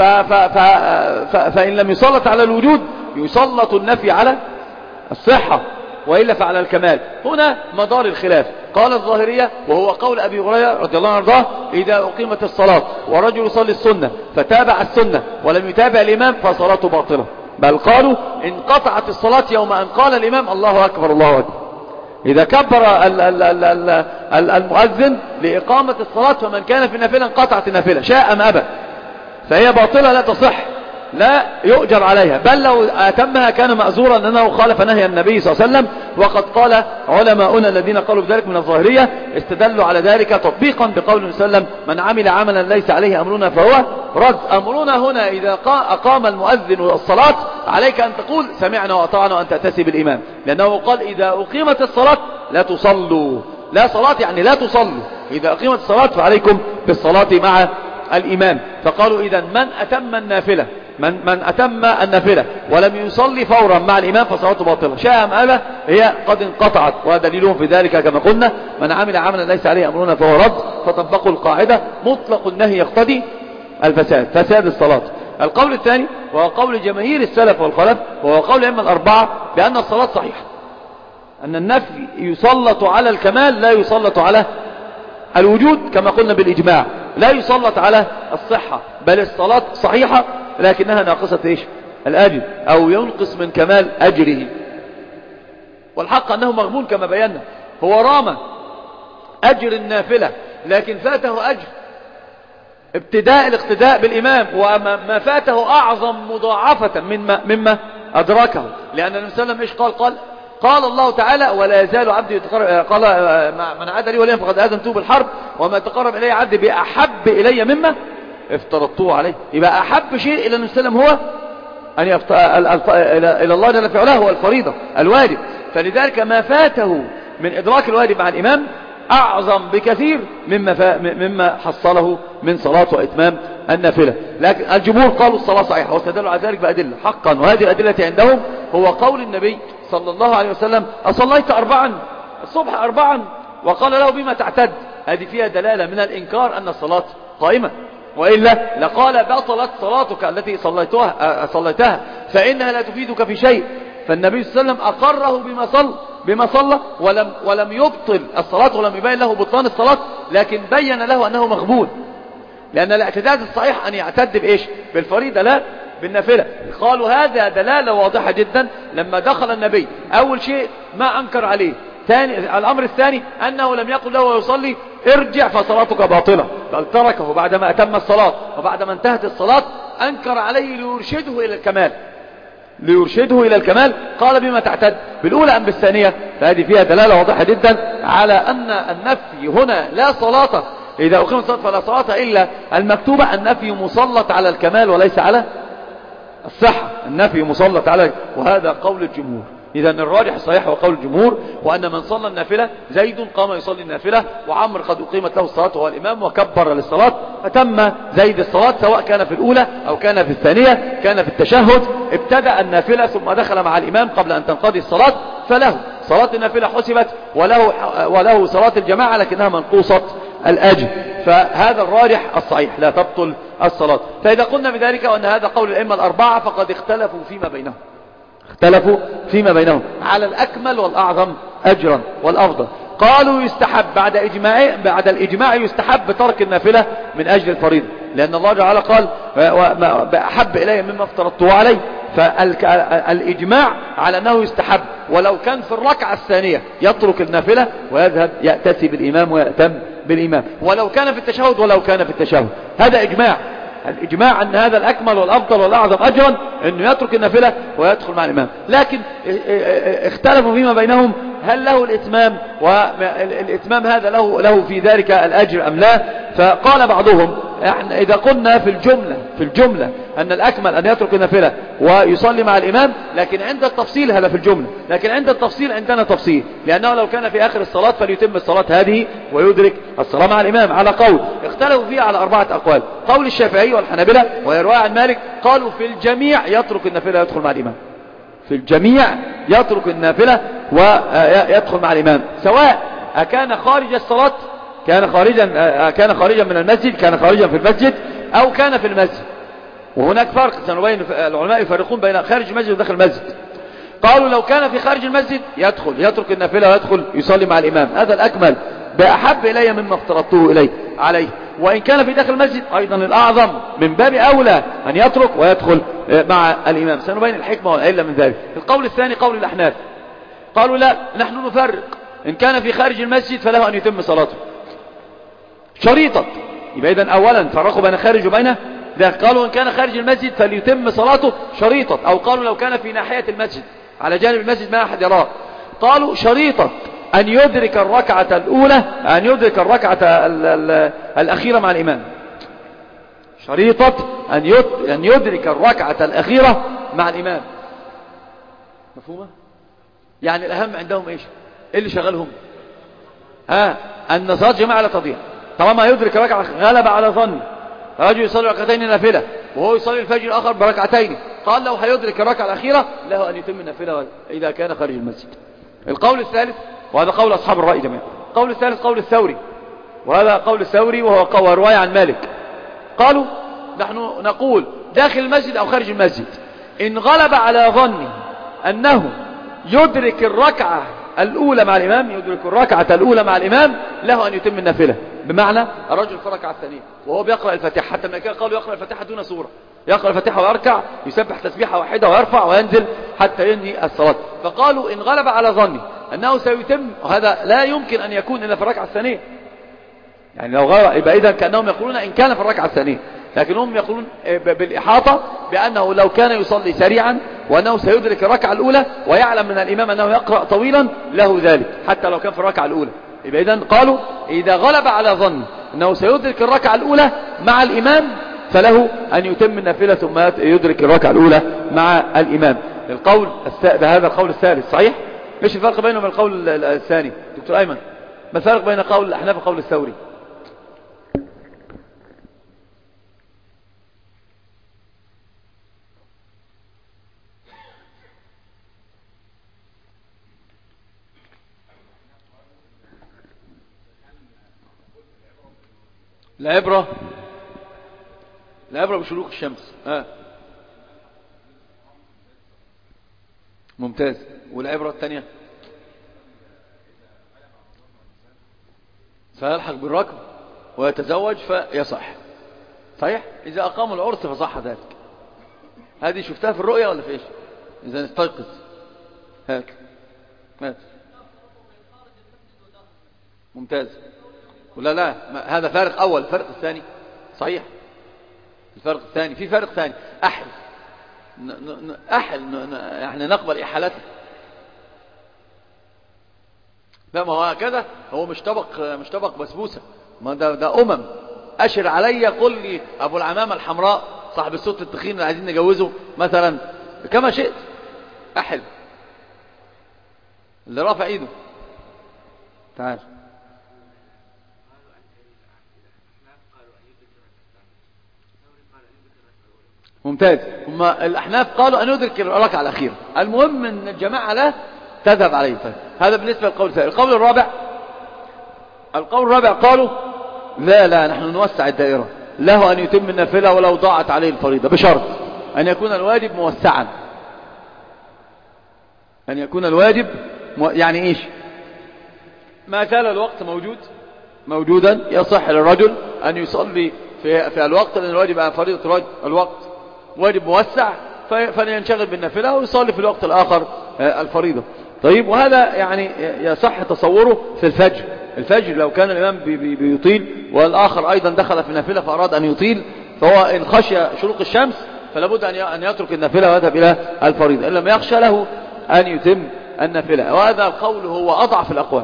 فإن لم يسلط على الوجود يسلط النفي على الصحة وإلا فعلى الكمال. هنا مدار الخلاف. قال الظاهرية وهو قول أبي هريرة رضي الله عنه إذا أقيمت الصلاة ورجل يصلي السنة فتابع السنة ولم يتابع الإمام فصلاته باطلة، بل قالوا انقطعت الصلاة يوم أن قال الإمام الله أكبر الله أكبر. إذا كبر المؤذن لإقامة الصلاة فمن كان في النافلة انقطعت النافلة شاء أم أبى، فهي باطلة لا تصح، لا يؤجر عليها، بل لو أتمها كان مأزورا لأنه خالف نهي النبي صلى الله عليه وسلم. وقد قال علماؤنا الذين قالوا بذلك من الظاهرية استدلوا على ذلك تطبيقا بقول صلى الله عليه وسلم من عمل عملا ليس عليه أمرنا فهو رد. أمرنا هنا إذا أقام المؤذن الصلاة عليك أن تقول سمعنا وأطعنا وأن تأتسي بالإمام، لأنه قال إذا أقيمت الصلاة لا تصلوا، لا صلاة يعني لا تصلوا، إذا أقيمت الصلاة فعليكم بالصلاة مع الإمام. فقالوا إذا من أتم النافلة ولم يصلي فورا مع الإمام فصلاته باطلة شاء أم أبى، هي قد انقطعت. ودليلهم في ذلك كما قلنا من عمل عملا ليس عليه أمرنا فهو رد، فطبقوا القاعدة مطلق النهي يقتضي فساد الصلاة. القول الثاني وهو قول جماهير السلف والخلف وهو قول الأئمة الأربعة بأن الصلاة صحيحة، أن النفي يسلط على الكمال لا يسلط على الوجود كما قلنا بالإجماع، لا يسلط على الصحة، بل الصلاة صحيحة لكنها ناقصة إيش؟ الأجر، أو ينقص من كمال أجره. والحق أنه مغبون كما بينا، هو رام أجر النافلة لكن فاته أجر الاقتداء بالإمام، وما فاته أعظم مضاعفة مما أدركه، لأن النبي صلى الله عليه وسلم قال الله تعالى ولا يزال عبدي يتقرب، قال من عاد لي وليا فقد آذنته بالحرب وما تقرب إلي عبدي بأحب إلي مما افترضته عليه. يبقى أحب شيء إلى النبي صلى الله عليه وسلم هو أن إلى الله جل في علاه هو الفريضة الواجب، فلذلك ما فاته من إدراك الواجب مع الإمام أعظم بكثير مما حصله من صلاة وإتمام النافلة. لكن الجمهور قالوا الصلاة صحيحة واستدلوا على ذلك بأدلة حقا، وهذه الأدلة عندهم هو قول النبي صلى الله عليه وسلم: أصليت 4 الصبح 4 وقال له: بما تعتد. هذه فيها دلالة من الإنكار أن الصلاة قائمة، وإلا لقال: بطلت صلاتك التي صليتها فإنها لا تفيدك في شيء. فالنبي صلى الله عليه وسلم أقره بما صلى ولم يبطل الصلاة ولم يبين له بطلان الصلاة، لكن بين له أنه مغبون. لأن الاعتداد الصحيح أن يعتد بإيش؟ بالفريضة لا بالنافلة. قالوا هذا دلالة واضحة جدا. لما دخل النبي أول شيء ما أنكر عليه، الأمر الثاني أنه لم يقل له ويصلي: ارجع فصلاتك باطلة، بل تركه بعدما أتم الصلاة وبعدما انتهت الصلاة أنكر عليه ليرشده إلى الكمال. قال: بما تعتد، بالأولى أم بالثانية؟ فهذه فيها دلالة واضحة جدا على أن النفي هنا لا صلاة، إذا أقيمت الصلاة فلا صلاة إلا المكتوبة. النفي مسلط على الكمال وليس على الصحة، النفي مسلط على، وهذا قول الجمهور. إذا الراجح الصحيح هو قول الجمهور، وأن من صلى النافلة، زيد قام يصلي النافلة وعمر قد أقيمت له الصلاة وهو الإمام وكبر للصلاة، فتم زيد الصلاة سواء كان في الأولى أو كان في الثانية، كان في التشهد ابتدأ النافلة ثم دخل مع الإمام قبل أن تنقضي الصلاة، فله صلاة النافلة حسبت وله صلاة الجماعة لكنها منقوصة الأجر. فهذا الراجح الصحيح، لا تبطل الصلاة. فإذا قلنا بذلك وأن هذا قول الأئمة الأربعة فقد اختلفوا فيما بينهم على الأكمل والأعظم أجرا والأفضل. قالوا يستحب بعد الإجماع يستحب ترك النافلة من أجل الفريضة، لأن الله تعالى قال: أحب إلي مما افترضته عليه. فالإجماع على أنه يستحب، ولو كان في الركعة الثانية يترك النافلة ويذهب يأتسي بالإمام ويأتم بالإمام، ولو كان في التشهد هذا إجماع. الإجماع أن هذا الأكمل والأفضل والأعظم أجرا أنه يترك النافلة ويدخل مع الإمام. لكن اختلفوا فيما بينهم هل له الإتمام، والإتمام هذا له في ذلك الأجر أم لا. فقال بعضهم: إذا قلنا في الجملة أن الأكمل أن يترك النافلة ويصلي مع الإمام، لكن عند التفصيل هذا في الجملة، لكن عند التفصيل عندنا تفصيل، لأنه لو كان في آخر الصلاة فليتم الصلاة هذه ويدرك الصلاة مع الإمام. على قول اختلفوا فيه على 4 أقوال. قول الشافعي والحنابلة ويروى عن مالك قالوا في الجميع يترك النافلة ويدخل مع الإمام، في الجميع يترك النافلة ويدخل مع الإمام، سواء كان خارج الصلاة، كان خارجا من المسجد، كان خارجا في المسجد، أو كان في المسجد. وهناك فرق سنبين، العلماء يفرقون بين خارج المسجد وداخل المسجد. قالوا لو كان في خارج المسجد يترك النافلة ويدخل يصلي مع الإمام، هذا الأكمل، بأحب إلي مما افترضته عليه. وإن كان في داخل المسجد أيضا الأعظم، من باب أولى أن يترك ويدخل مع الإمام. سنبين الحكمة والعلة من ذلك. القول الثاني قول الأحناف، قالوا لا، نحن نفرق، إن كان في خارج المسجد فله أن يتم صلاته شريطة. يبقى إذن أولا فرقوا بين خارج وبين ذلك. قالوا إن كان خارج المسجد فليتم صلاته شريطة، أو قالوا لو كان في ناحية المسجد على جانب المسجد ما أحد يراه، قالوا شريطة أن يدرك الركعة الأولى، أن يدرك الركعة الأخيرة مع الإمام، شريطة أن يدرك الركعة الأخيرة مع الإمام. مفهومة؟ يعني الأهم عندهم إيش؟ إيه اللي شغلهم؟ أن صلاة جماعة لا تضيع. طالما يدرك ركعة غلب على ظن، رجل يصلي ركعتين نافلة وهو يصلي الفجر الآخر بركعتين، قال لو هيدرك الركعة الأخيرة له أن يتم النافلة إذا كان خارج المسجد. القول الثالث، وهذا قول أصحاب الرأي جميعا، القول الثالث قول الثوري، وهذا قول الثوري وهو رواية عن مالك. قالوا نحن نقول داخل المسجد أو خارج المسجد، إن غلب على ظني أنه يدرك الركعة الأولى مع الإمام، يدرك الركعة الأولى مع الإمام، له أن يتم النافلة. بمعنى الرجل في الركعة الثانية وهو بيقرأ الفاتحة، حتى ما كان قالوا يقرأ الفاتحة دون سورة، يقرأ الفاتحة ويركع، يسبح تسبيحة واحدة ويرفع وينزل حتى ينهي الصلاة. فقالوا إن غلب على ظني أنه سيتم، وهذا لا يمكن أن يكون إلا في الركعة الثانية، يعني لو غلب يبقى إذا كأنهم يقولون إن كان في الركعة الثانية، لكنهم يقولون بالإحاطة بأنه لو كان يصلي سريعا وأنه سيدرك الركعة الأولى ويعلم من الإمام أنه يقرأ طويلا له ذلك حتى لو كان في الركعة الأولى. يبقى إذن قالوا إذا غلب على ظن أنه سيدرك الركعة الأولى مع الإمام فله أن يتم النافلة ثم يدرك الركعة الأولى مع الإمام. هذا القول الثالث صحيح؟ مش الفرق بينه وبين القول الثاني دكتور أيمن؟ ما الفرق بين قول الأحناف وقول الثوري؟ العبرة بشروق الشمس. ممتاز. والعبرة الثانية فيلحق بالركب ويتزوج فيصح. صحيح. إذا أقاموا العرس فصح ذلك. هذه شفتها في الرؤيا ولا في إيش؟ إذا نستيقظ هات. ممتاز. ولا لا هذا فارق أول. الفرق الثاني صحيح. الفرق الثاني في فرق ثاني. أحل يعني نقبل إحالته. لا ما هو هكذا. هو مش طبق بسبوسة. ما ده أشر علي قل لي أبو العمامة الحمراء صاحب الصوت التخين اللي عايزين نجوزه مثلا كما شئت. أحل اللي رافع ايده. تعال. ممتاز. هم الأحناف قالوا أن يدرك الركعة الأخيرة. المهم أن الجماعة لا تذهب عليه. هذا بالنسبة للقول الثاني. القول الرابع قالوا لا نحن نوسع الدائرة. له أن يتم النافلة ولو ضاعت عليه الفريضة بشرط أن يكون الواجب موسعا. أن يكون الواجب يعني إيش؟ ما زال الوقت موجودا يصح للرجل أن يصلي في الوقت، لأن الواجب على فريضة الوقت واجب موسع، فلينشغل بالنافلة ويصلي في الوقت الآخر الفريضة. طيب. وهذا يعني يصح تصوره في الفجر لو كان الإمام بيطيل والآخر أيضا دخل في النافلة فأراد أن يطيل، فهو إن خشي شروق الشمس فلابد أن يترك النافلة ويذهب إلى الفريضة، إن لم يخشى له أن يتم النافلة. وهذا القول هو أضعف الأقوال.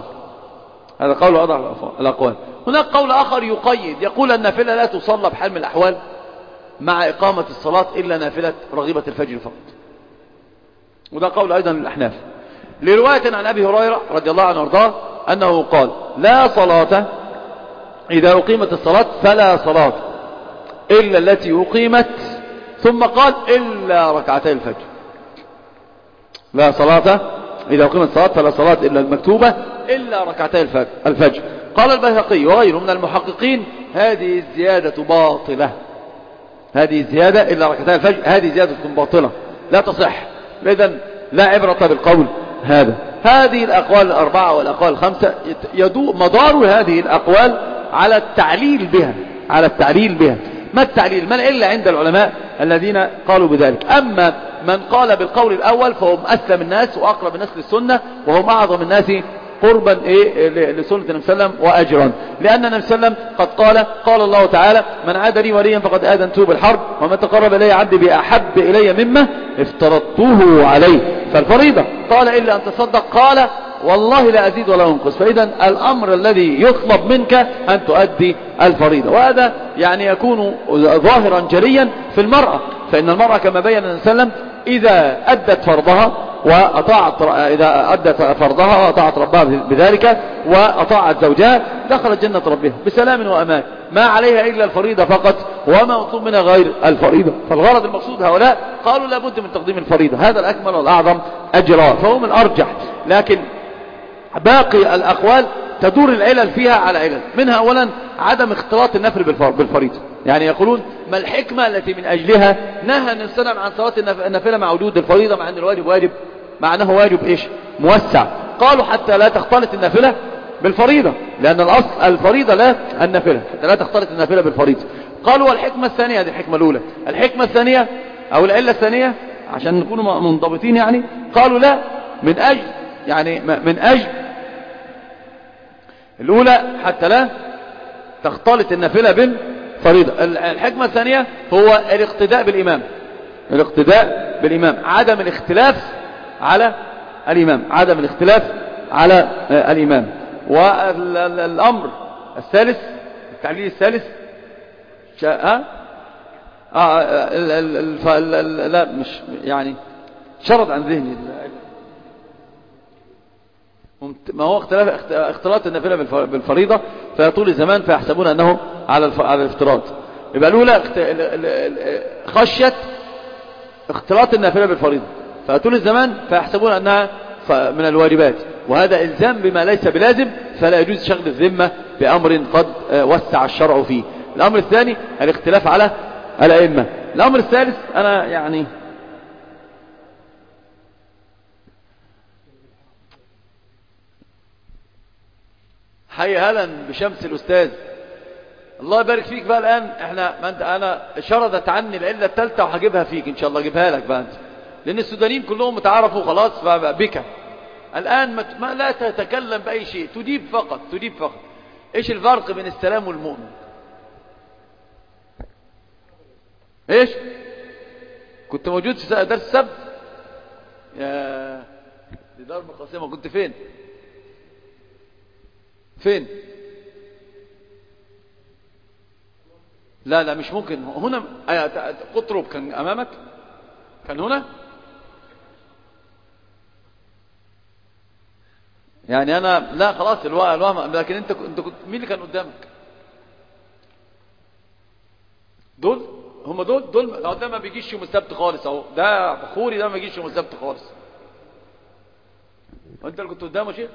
هناك قول آخر يقيد، يقول النافلة لا تصلى بحال من الأحوال مع إقامة الصلاة إلا نافلة رغيبة الفجر فقط. وده قول أيضا للأحناف، لرواية عن أبي هريرة رضي الله عنه وارضاه أنه قال لا صلاة إذا أقيمت الصلاة فلا صلاة إلا التي أقيمت، ثم قال إلا ركعتي الفجر. لا صلاة إذا أقيمت الصلاة فلا صلاة إلا المكتوبة إلا ركعتي الفجر. قال البيهقي وغيره من المحققين هذه الزيادة باطلة. هذه الزيادة إلا ركعتي الفجر هذه زيادة باطلة لا تصح، إذن لا عبرة بالقول هذا. هذه الأقوال الأربعة والأقوال الخمسة يدور مدار هذه الأقوال على التعليل بها. ما التعليل؟ ما إلا عند العلماء الذين قالوا بذلك. أما من قال بالقول الأول فهم أسلم الناس وأقرب الناس للسنة وهم أعظم الناس قربا لسنة النبي صلى الله عليه وسلم وأجرا، لأن النبي صلى الله عليه وسلم قد قال الله تعالى من عاد لي وليا فقد آذنته بالحرب ومن تقرب إلي عبدي بأحب إلي مما افترضته عليه. فالفريضة قال إلا أن تصدق، قال والله لا أزيد ولا أنقص. فإذا الأمر الذي يطلب منك أن تؤدي الفريضة، وهذا يعني يكون ظاهرا جليا في المرأة. فإن المرأة كما بين النبي صلى الله عليه وسلم إذا أدت فرضها وأطاعت ربها بذلك وأطاعت زوجها دخلت جنة ربها بسلام وأمان، ما عليها إلا الفريضة فقط وما مطلوب منها غير الفريضة. فالغرض المقصود هؤلاء قالوا لابد من تقديم الفريضة، هذا الأكمل والأعظم أجرا، فهم الأرجح. لكن باقي الأقوال تدور العلل فيها على علل، منها أولا عدم اختلاط النفل بالفريضة. يعني يقولون ما الحكمة التي من أجلها نهى النبي صلى الله عليه وسلم عن صلاة النافلة مع وجود الفريضة، مع أن الواجب واجب، مع أنه واجب إيش موسع. قالوا حتى لا تختلط النافلة بالفريضة، لأن الأصل الفريضة لا النافلة، حتى لا تختلط النافلة بالفريضة. قالوا والحكمة الثانية، هذه الحكمة الأولى، الحكمة الثانية أو العلة الثانية عشان نكونوا منضبطين، يعني قالوا لا من أجل الأولى حتى لا تختلط النافلة بالفريضة. الحكمة الثانية هو الاقتداء بالإمام، عدم الاختلاف على الإمام. والأمر الثالث، التعليل الثالث لا مش يعني شرد عن ذهني. ما هو اختلاط النافلة بالفريضة فيطول الزمان فيحسبون أنه على الافتراض. يبقى الأولى خشية اختلاط النافلة بالفريضة فيطول الزمان فيحسبون أنها من الواجبات، وهذا إلزام بما ليس بلازم، فلا يجوز شغل الذمة بأمر قد وسع الشرع فيه. الأمر الثاني الاختلاف على الأئمة. الأمر الثالث أنا يعني حي هلا بشمس الأستاذ، الله يبارك فيك. بقى الآن أنا شردت عني العلة الثالثة وهجيبها فيك إن شاء الله، أجيبها لك بقى أنت، لأن السودانيين كلهم متعارفوا خلاص فبك الآن ما لا تتكلم بأي شيء، تجيب فقط. إيش الفرق بين السلام والمؤمن؟ إيش؟ كنت موجود في درس السبت يا دار مقاسمة، كنت فين؟ لا مش ممكن. هنا قطرب كان أمامك، كان هنا يعني أنا لا خلاص الوهم، لكن أنت كنت مين اللي كان قدامك؟ هم دول ده ما بيجيش يوم السبت خالص اهو، ده بخوري ده ما بيجيش يوم السبت خالص. وانت اللي كنت قدامه شيء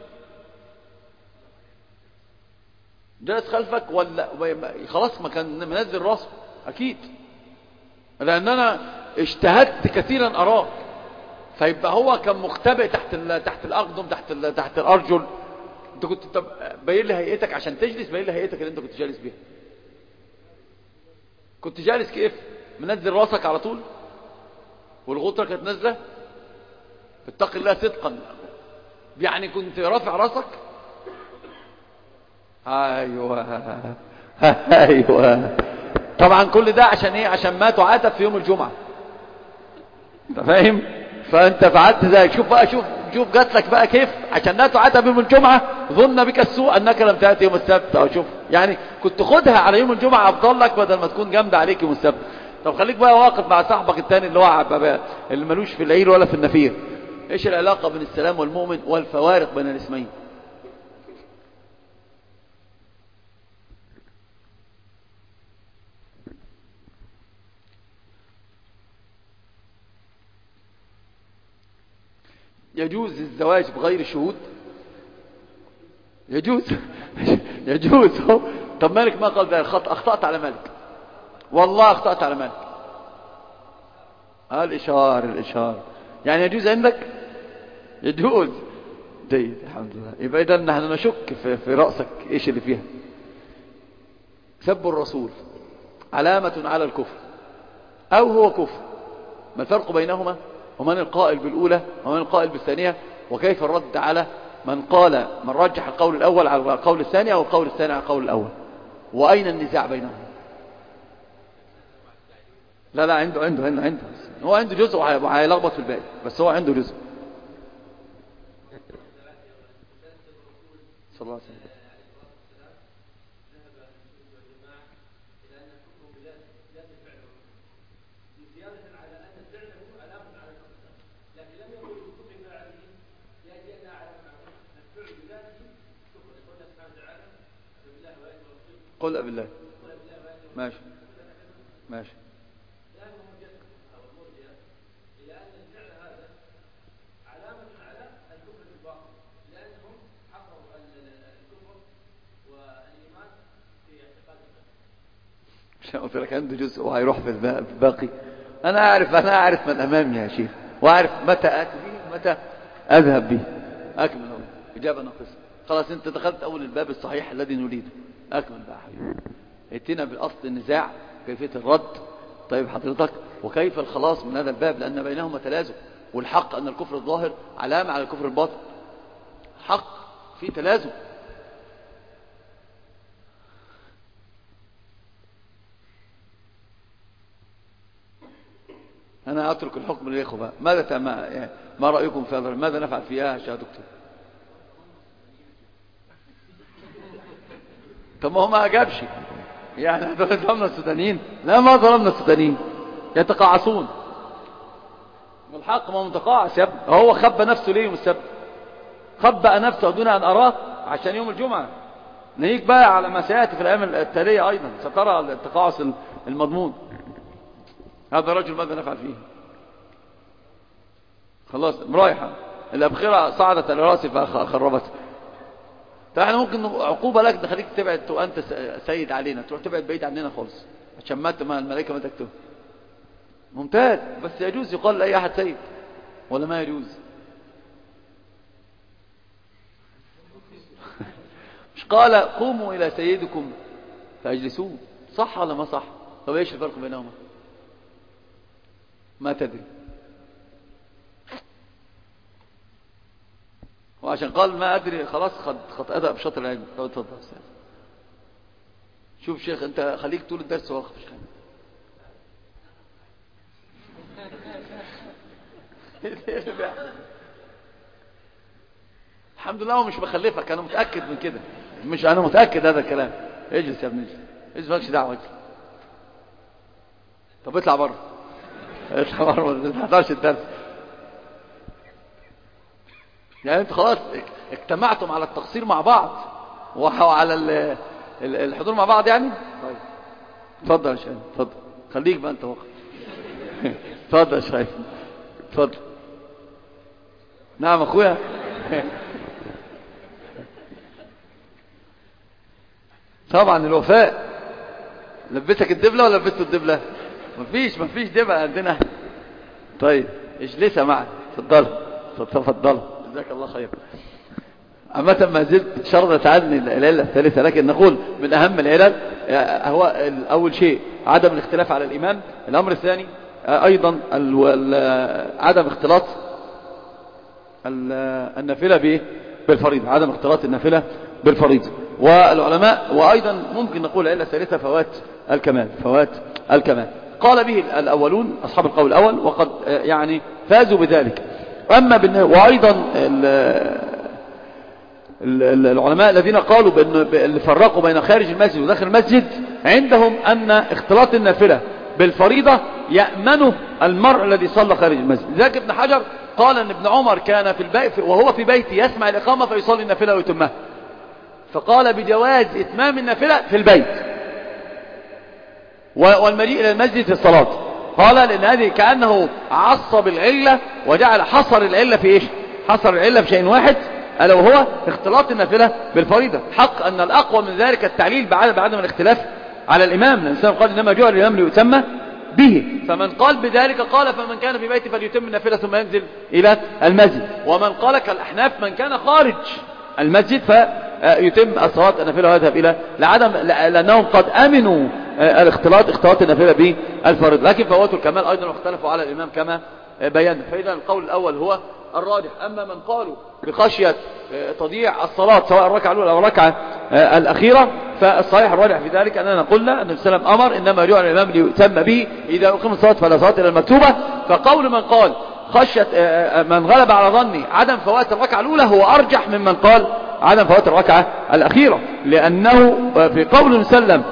جلس خلفك ولا خلاص ما كان منزل راسه اكيد، لان انا اجتهدت كثيرا اراك، فيبقى هو كان مختبئ تحت الاقدم تحت الارجل. انت كنت باين لي هيئتك عشان تجلس، باين لي هيئتك اللي انت كنت جالس بيها. كنت جالس كيف؟ منزل راسك على طول والغطرة كانت نازلة. اتق الله صدقا، يعني كنت رافع راسك. ايوه طبعا كل ده عشان ايه؟ عشان ما تعاتب في يوم الجمعة، انت فاهم؟ فانت فعلت ذلك. شوف بقى، شوف جات لك بقى كيف، عشان لا تعاتب يوم الجمعة ظن بك السوء انك لم تأتي يوم السبت. او شوف يعني كنت خدها على يوم الجمعة افضل لك بدل ما تكون جامدة عليك يوم السبت. طب خليك بقى واقف مع صاحبك التاني اللي هو اللي ملوش في العير ولا في النفير. ايش العلاقة بين السلام والمؤمن والفوارق بين الاسمين؟ يجوز الزواج بغير شهود؟ يجوز طب مالك ما قال ذلك؟ اخطأت على مالك، والله اخطأت على مالك. الاشار يعني يجوز عندك؟ يجوز. جيد الحمد لله. يبقى اذا نحن نشك في رأسك ايش اللي فيها. سب الرسول علامة على الكفر او هو كفر، ما الفرق بينهما؟ ومن القائل بالأولى ومن القائل بالثانية؟ وكيف الرد على من رجح القول الأول على القول الثاني أو القول الثاني على القول الأول؟ وأين النزاع بينهم؟ لا عنده هو عنده جزء وهيلخبط في الباقي، بس هو عنده جزء. صلى الله عليه وسلم. قل بالله. ماشي قلت لك عنده جزء وهيروح في الباقي. انا اعرف من امامي يا شيخ، واعرف متى اتي به ومتى اذهب به. اكمل اجابه ناقصه. خلاص انت دخلت اول الباب الصحيح الذي نريده. اكمل بقى حبيبي. اتينا بالاصل النزاع كيفيه الرد. طيب حضرتك وكيف الخلاص من هذا الباب؟ لان بينهما تلازم، والحق ان الكفر الظاهر علامه على الكفر الباطن. حق في تلازم. انا اترك الحكم للاخوه بقى. ما رايكم في هذا؟ ماذا نفعل فيها يا دكتور؟ طب ما هو ما اجابش يعني. ظلمنا السودانيين؟ لا ما ظلمنا السودانيين، يتقاعسون. والحق ما هو متقاعس يا ابني. هو خبى نفسه ليه يوم السبت؟ خبأ نفسه دون أن أراه عشان يوم الجمعة. نهيك بقى على ما سيأتي في الأيام التالية أيضا سترى التقاعس المضمون. هذا الرجل ماذا نفعل فيه؟ خلاص رايحة الأبخرة صعدت على رأسي فخربتها. فاحنا ممكن عقوبة لك نخليك تبعد وأنت سيد علينا، تروح تبعد بعيد عننا خالص عشان ما الملائكة ما تكتب. ممتاز، بس يجوز يقال لأي أحد سيد ولا ما يجوز؟ مش قال قوموا إلى سيدكم فأجلسوه، صح ولا ما صح؟ طب ايش الفرق بينهما؟ ما تدري. وعشان قال ما أدري خلاص خط أدأ بشطر العلم. طب اتفضل أستاذ. شوف شيخ أنت خليك طول الدرس واقف شيخ. الحمد لله مش بخلفك، أنا متأكد من كده، مش أنا متأكد هذا الكلام. اجلس يا ابني اجلس، مالكش دعوة اجلس. طب اطلع بره، اطلع بره ما تحضرش الدرس. يعني انتوا خلاص اجتمعتم على التقصير مع بعض وعلى الحضور مع بعض يعني. طيب اتفضل يا شيخ، اتفضل خليك بقى انت واقف. اتفضل يا شيخ، اتفضل. نعم اخويا. طبعا الوفاء. لبسك الدبلة ولا لبسته الدبلة؟ مفيش دبلة عندنا. طيب اجلسها معي، تفضل جزاك الله خير. عامة ما زلت شرطت عني العلة الثالثة، لكن نقول من أهم العلل هو أول شيء عدم الاختلاف على الإمام. الأمر الثاني أيضا عدم اختلاط النافلة بالفريضة، عدم اختلاط النافلة بالفريضة. والعلماء وأيضا ممكن نقول العلة الثالثة فوات الكمال. قال به الأولون أصحاب القول الأول وقد يعني فازوا بذلك. وأيضا العلماء الذين قالوا بأن فرقوا بين خارج المسجد وداخل المسجد، عندهم أن اختلاط النافلة بالفريضة يأمنه المرء الذي صلى خارج المسجد. لذلك ابن حجر قال أن ابن عمر كان في البيت وهو في بيته يسمع الإقامة فيصلي النافلة ويتمها، فقال بجواز إتمام النافلة في البيت والمجيء إلى المسجد في الصلاة. قال لأن هذه كأنه عصب العلة وجعل حصر العلة في إيش؟ حصر العلة في شيء واحد ألا وهو اختلاط النافلة بالفريضة. حق أن الأقوى من ذلك التعليل بعدم الاختلاف على الإمام، الإنسان قال إنما جعل الإمام ليتم به، فمن قال بذلك قال فمن كان في بيته فليتم النافلة ثم ينزل إلى المسجد. ومن قال كالأحناف من كان خارج المسجد فيتم الصلاة النافلة ويذهب إلى لأنهم قد أمنوا اختلاط النافلة بالفريضة، لكن فواتوا الكمال أيضا واختلفوا على الإمام كما بينا. فإذا القول الأول هو الراجح. أما من قالوا بخشية تضييع الصلاة سواء الركعة الأولى أو الركعة الأخيرة، فالصحيح الراجح في ذلك أننا قلنا أن السلام أمر إنما جعل الإمام ليتم به، إذا أقيم الصلاة فلا صلاة إلى المكتوبة. فقول من قال خشية من غلب على ظني عدم فوات الركعة الأولى هو أرجح ممن قال عدم فوات الركعة الأخيرة، لأنه في قول مسلم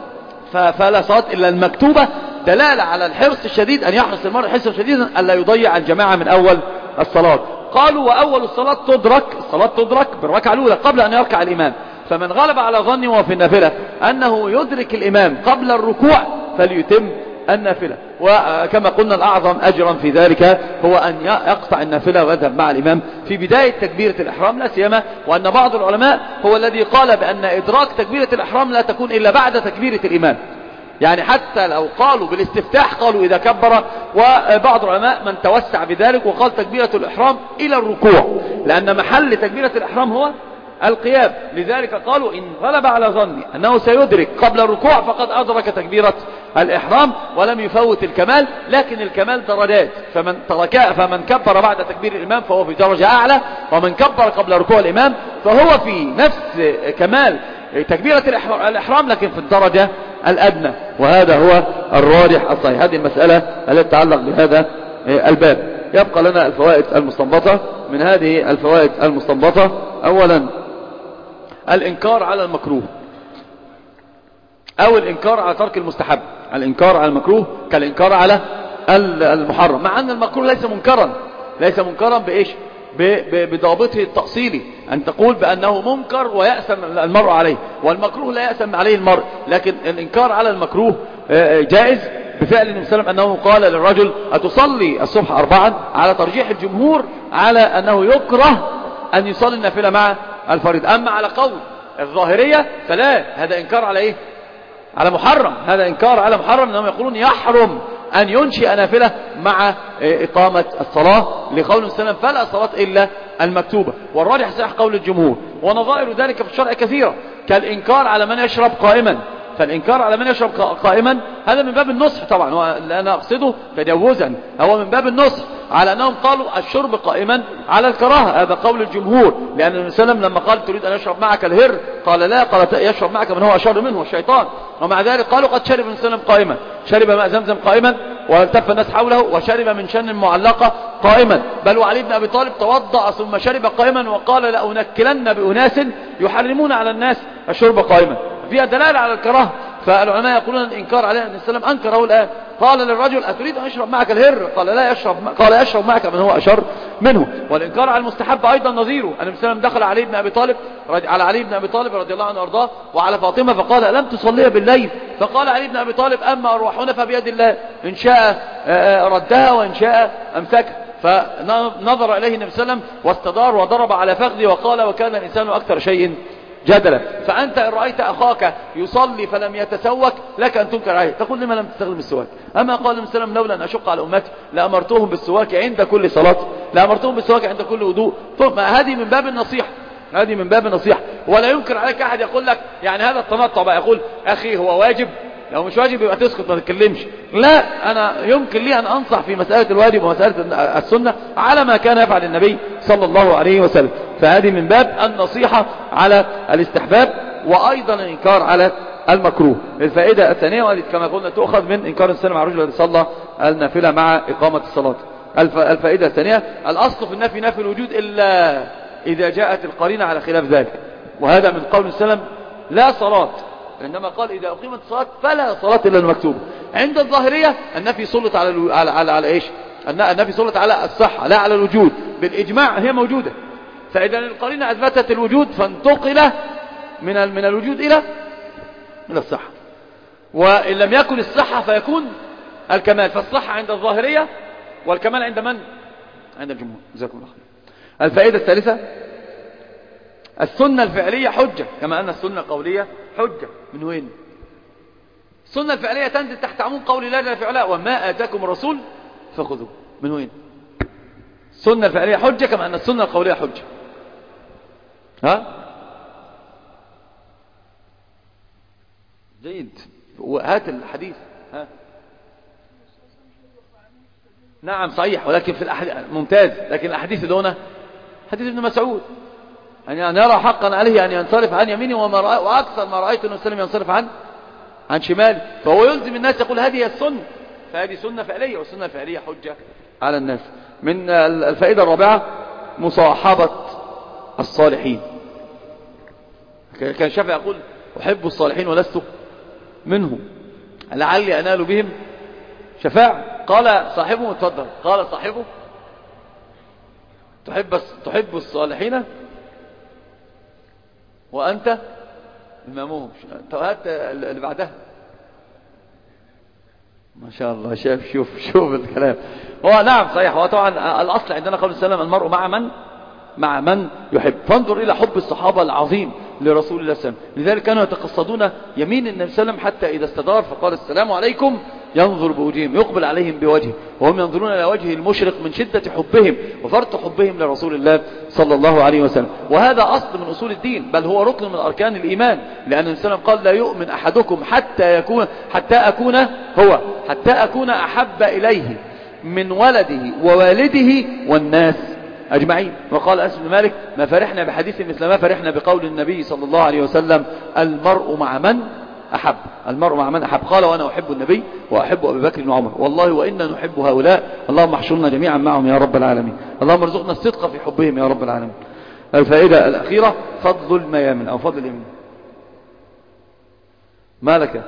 فلا صلاة إلا المكتوبة دلالة على الحرص الشديد، أن يحرص المرء حرصا شديدا ألا يضيع الجماعة من أول الصلاة. قالوا وأول الصلاة تدرك بالركعة الأولى قبل أن يركع الإمام، فمن غلب على ظني وهو في النافلة أنه يدرك الإمام قبل الركوع فليتم النافلة. وكما قلنا الأعظم أجرا في ذلك هو أن يقطع النافلة ويذهب مع الإمام في بداية تكبيرة الإحرام، لا سيما وأن بعض العلماء هو الذي قال بأن إدراك تكبيرة الإحرام لا تكون إلا بعد تكبيرة الإمام، يعني حتى لو قالوا بالاستفتاح قالوا إذا كبر. وبعض العلماء من توسع بذلك وقال تكبيرة الإحرام إلى الركوع، لأن محل تكبيرة الإحرام هو القيام. لذلك قالوا إن غلب على ظني أنه سيدرك قبل الركوع فقد أدرك تكبيرة الإحرام ولم يفوت الكمال، لكن الكمال درجات، فمن كبر بعد تكبير الإمام فهو في درجة أعلى، ومن كبر قبل ركوع الإمام فهو في نفس كمال تكبيرة الإحرام لكن في الدرجة الأدنى. وهذا هو الراجح الصحيح. هذه المسألة التي تتعلق بهذا الباب. يبقى لنا الفوائد المستنبطة. من هذه الفوائد المستنبطة أولا الإنكار على المكروه أو الإنكار على ترك المستحب. الإنكار على المكروه كالإنكار على المحرم، مع أن المكروه ليس منكرا بإيش؟ بضابطه التأصيلي، أن تقول بأنه منكر ويأثم المرء عليه، والمكروه لا يأثم عليه المرء، لكن الإنكار على المكروه جائز بفعل النبي صلى الله عليه وسلم، أنه قال للرجل أتصلي الصبح 4 على ترجيح الجمهور على أنه يكره أن يصلي النافلة مع الفريض. أما على قول الظاهرية فلا، هذا إنكار على إيه؟ على محرم، هذا إنكار على محرم، أنهم يقولون يحرم أن ينشئ نافلة مع إقامة الصلاة، لقول السلام فلا صلاة إلا المكتوبة. والراجح صحيح قول الجمهور، ونظائر ذلك في الشرع كثيرة، كالإنكار على من يشرب قائما. فالإنكار على من يشرب قائما هذا من باب النصح طبعا، لا أنا أقصده تجوزا، هو من باب النصح على أنهم قالوا الشرب قائما على الكراهة، هذا قول الجمهور، لأن النبي صلى الله عليه وسلم لما قال تريد أن يشرب معك الهر قال لا، قال يشرب معك من هو أشر منه الشيطان، ومع ذلك قالوا قد شرب النبي صلى الله عليه وسلم قائما، شرب ماء زمزم قائما والتف الناس حوله، وشرب من شن معلقة قائما، بل وعلي بن أبي طالب توضأ ثم شرب قائما وقال لأنكلن بأناس يحرمون على الناس الشرب قائما، فيها دلالة على الكراهة. فالعلماء يقولون الإنكار عليه أن السلام أنكره الآن، قال للرجل أتريد أن يشرب معك الهر؟ قال لا يشرب، قال يشرب معك من هو أشر منه. والإنكار على المستحب أيضا نظيره، النبي صلى الله عليه وسلم دخل علي بن أبي طالب رضي الله عنه وارضاه وعلى فاطمة فقال لم تصلي بالليل؟ فقال علي بن أبي طالب أما أرواحنا فبيد الله، إن شاء ردها وإن شاء أمسكها. فنظر إليه النبي صلى الله عليه وسلم واستدار وضرب على فخذه وقال وكان الإنسان أكثر شيء جدلا. فأنت إن رأيت أخاك يصلي فلم يتسوك لك أن تنكر عليه، تقول لما لم تستخدم السواك؟ أما قال النبي صلى الله عليه وسلم لولا أن أشق على أمتي لأمرتهم بالسواك عند كل صلاة، لأمرتهم بالسواك عند كل وضوء. ثم هذه من باب النصيحة، هذه من باب النصيحة. ولا ينكر عليك أحد يقول لك يعني هذا التنطع بقى، يقول أخي هو واجب، لو مش واجب يبقى تسكت ما تتكلمش. لا، أنا يمكن لي أن أنصح في مسألة الواجب ومسألة السنة على ما كان يفعل النبي صلى الله عليه وسلم. فهذه من باب النصيحة على الاستحباب، وأيضا الإنكار على المكروه. الفائدة الثانية والتي كما قلنا تؤخذ من إنكار السنة مع الرجل الذي صلى النافلة مع إقامة الصلاة. الفائدة الثانية الأصل في النفي نفي الوجود إلا إذا جاءت القرينة على خلاف ذلك، وهذا من قول السلام لا صلاة، عندما قال إذا أقيمت الصلاة فلا صلاة إلا المكتوبة. عند الظاهرية النفي سلط على إيش؟ النفي سلط على الصحة لا على الوجود، بالإجماع هي موجودة. فإذا القرينة أثبتت الوجود فانتقل من الوجود إلى الصحة، وإن لم يكن الصحة فيكون الكمال. فالصحة عند الظاهرية والكمال عند من؟ عند الجمهور. جزاكم الله خير. الفائدة الثالثة السنة الفعلية حجة كما أن السنة القولية حجة. من وين؟ السنة الفعلية تنزل تحت عموم قول الله جل وعلا وما آتاكم الرسول فخذوه. من وين؟ السنة الفعلية حجة كما أن السنة القولية حجة. ها؟ جيد، وهات الحديث. ها؟ نعم صحيح، ولكن في الأحاديث ممتاز، لكن الأحاديث اللي هنا حديث ابن مسعود أن يرى حقا عليه أن ينصرف عن يمينه وأكثر ما رأيت أنه السلام ينصرف عن شماله، فهو يلزم الناس يقول هذه السنة، فهذه سنة فعلية، والسنة الفعلية حجة على الناس. من الفائدة الرابعة مصاحبة الصالحين. كان الشافعي يقول أحب الصالحين ولست منهم لعلي أنال بهم شفاعة. قال صاحبه اتفضل، قال صاحبه تحب الصالحين وأنت إمامهم. هات اللي بعدها. ما شاء الله، شوف الكلام. هو نعم صحيح، هو طبعا الأصل عندنا قول السلام المرء مع من يحب. فانظر إلى حب الصحابة العظيم لرسول الله صلى الله عليه وسلم، لذلك كانوا يتقصدون يمين النبي صلى الله عليه وسلم حتى إذا استدار فقال السلام عليكم ينظر بوجههم يقبل عليهم بوجهه، وهم ينظرون إلى وجه المشرق من شدة حبهم وفرط حبهم لرسول الله صلى الله عليه وسلم. وهذا أصل من أصول الدين، بل هو ركن من أركان الإيمان، لأن النبي صلى الله عليه وسلم قال لا يؤمن أحدكم حتى أكون أحب إليه من ولده ووالده والناس أجمعين. وقال أنس بن مالك ما فرحنا بحديث مثل ما فرحنا بقول النبي صلى الله عليه وسلم المرء مع من أحب. المرء مع من أحب. قال وأنا أحب النبي وأحب أبي بكر وعمر والله وإنا نحب هؤلاء اللهم احشرنا جميعا معهم يا رب العالمين، اللهم ارزقنا الصدق في حبهم يا رب العالمين. الفائدة الأخيرة فضل الميامن أو فضل اليمين. ما لك؟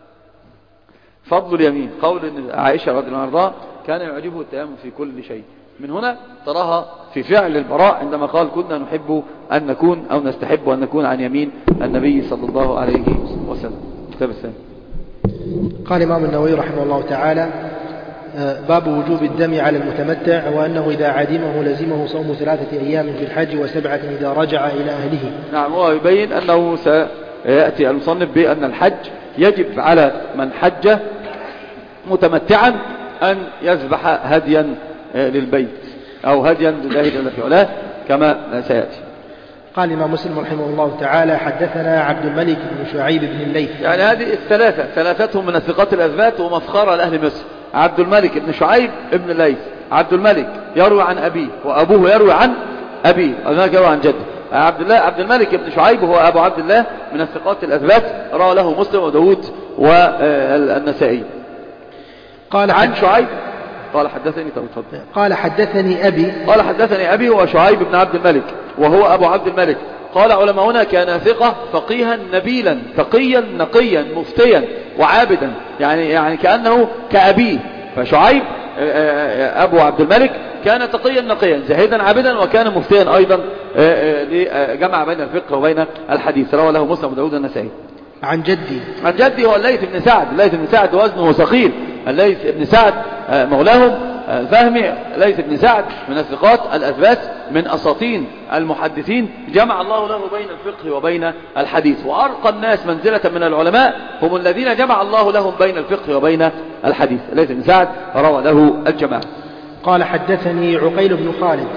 فضل اليمين. قول عائشة رضي الله عنها كان يعجبه التيامن في كل شيء، من هنا تراها في فعل البراء عندما قال كنا نحب أن نكون أو نستحب أن نكون عن يمين النبي صلى الله عليه وسلم. كتاب الثاني. قال الإمام النووي رحمه الله تعالى باب وجوب الدم على المتمتع وأنه إذا عدمه لزمه صوم 3 أيام في الحج و7 إذا رجع إلى أهله. نعم، هو يبين أنه سيأتي المصنف بأن الحج يجب على من حج متمتعا أن يذبح هديا للبيت أو هديا لله جل في علاه كما سيأتي. قال الإمام مسلم رحمه الله تعالى حدثنا عبد الملك بن شعيب بن الليث. يعني هذه ثلاثتهم من الثقات الأثبات ومفخرة لأهل مصر. عبد الملك بن شعيب بن الليث، عبد الملك يروي عن أبيه وأبوه يروي عن أبيه وذلك يروي عن جده. عبد الملك بن شعيب هو أبو عبد الله من الثقات الأثبات، روى له مسلم وداود والنسائي. قال عن شعيب قال حدثني قال حدثني أبي هو شعيب بن عبد الملك وهو أبو عبد الملك. قال علماؤنا كان ثقة فقيها نبيلا تقيا نقيا مفتيا وعابدا، يعني كأنه كأبيه. فشعيب أبو عبد الملك كان تقيا نقيا زاهدا عابدا وكان مفتيا أيضا لجمع بين الفقه وبين الحديث. روى له مسلم وداود النسائي. عن جدي هو الليث بن سعد وزنه ثقيل. الليث بن سعد مولاهم الفهمي. الليث بن سعد من الثقات الأثبات من أساطين المحدثين، جمع الله له بين الفقه وبين الحديث. وأرقى الناس منزلة من العلماء هم الذين جمع الله لهم بين الفقه وبين الحديث. الليث بن سعد روى له الجماعة. قال حدثني عقيل بن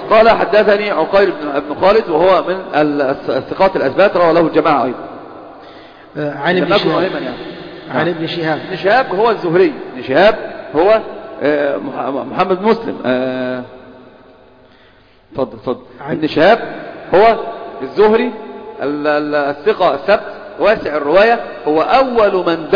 خالد وهو من الثقات الأثبات، روى له الجماعة أيضا. عن ابن شهاب. ابن شهاب هو الزهري. ابن شهاب هو محمد مسلم. تفضل. ابن شهاب هو الزهري الثقة الثبت واسع الرواية. هو أول من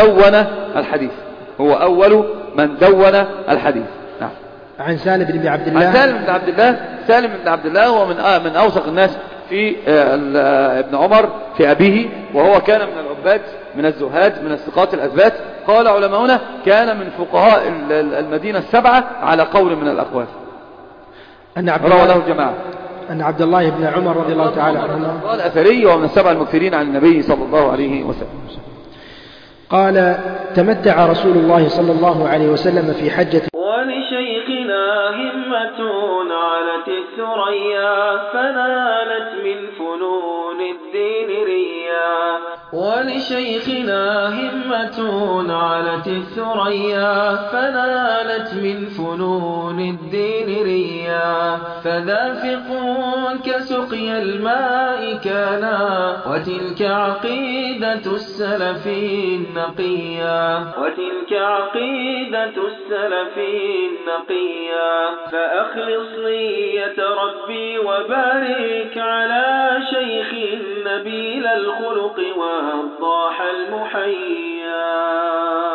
دون الحديث. نعم. عن سالم بن عبد الله. سالم بن عبد الله هو من أوثق الناس في ابن عمر في أبيه، وهو كان من العباد من الزهاد من الثقات الأثبات. قال علماؤنا كان من فقهاء المدينة 7 على قول من الأقوال. روى له الجماعة. أن عبد الله بن عمر رضي الله تعالى عنه قال أثري ومن 7 المكثرين عن النبي صلى الله عليه وسلم. قال تمتع رسول الله صلى الله عليه وسلم في حجة. ولشيخنا همة علت الثريا فنالت من فنون الدين ريا. ولشيخنا همة علت الثريا فنالت من فنون الدين ريا. فذافق كسقي الماء كانا وتلك عقيدة السلف النقيا. فأخلص نية ربي وبارك على شيخ نبيل الخلق وضاح المحيا.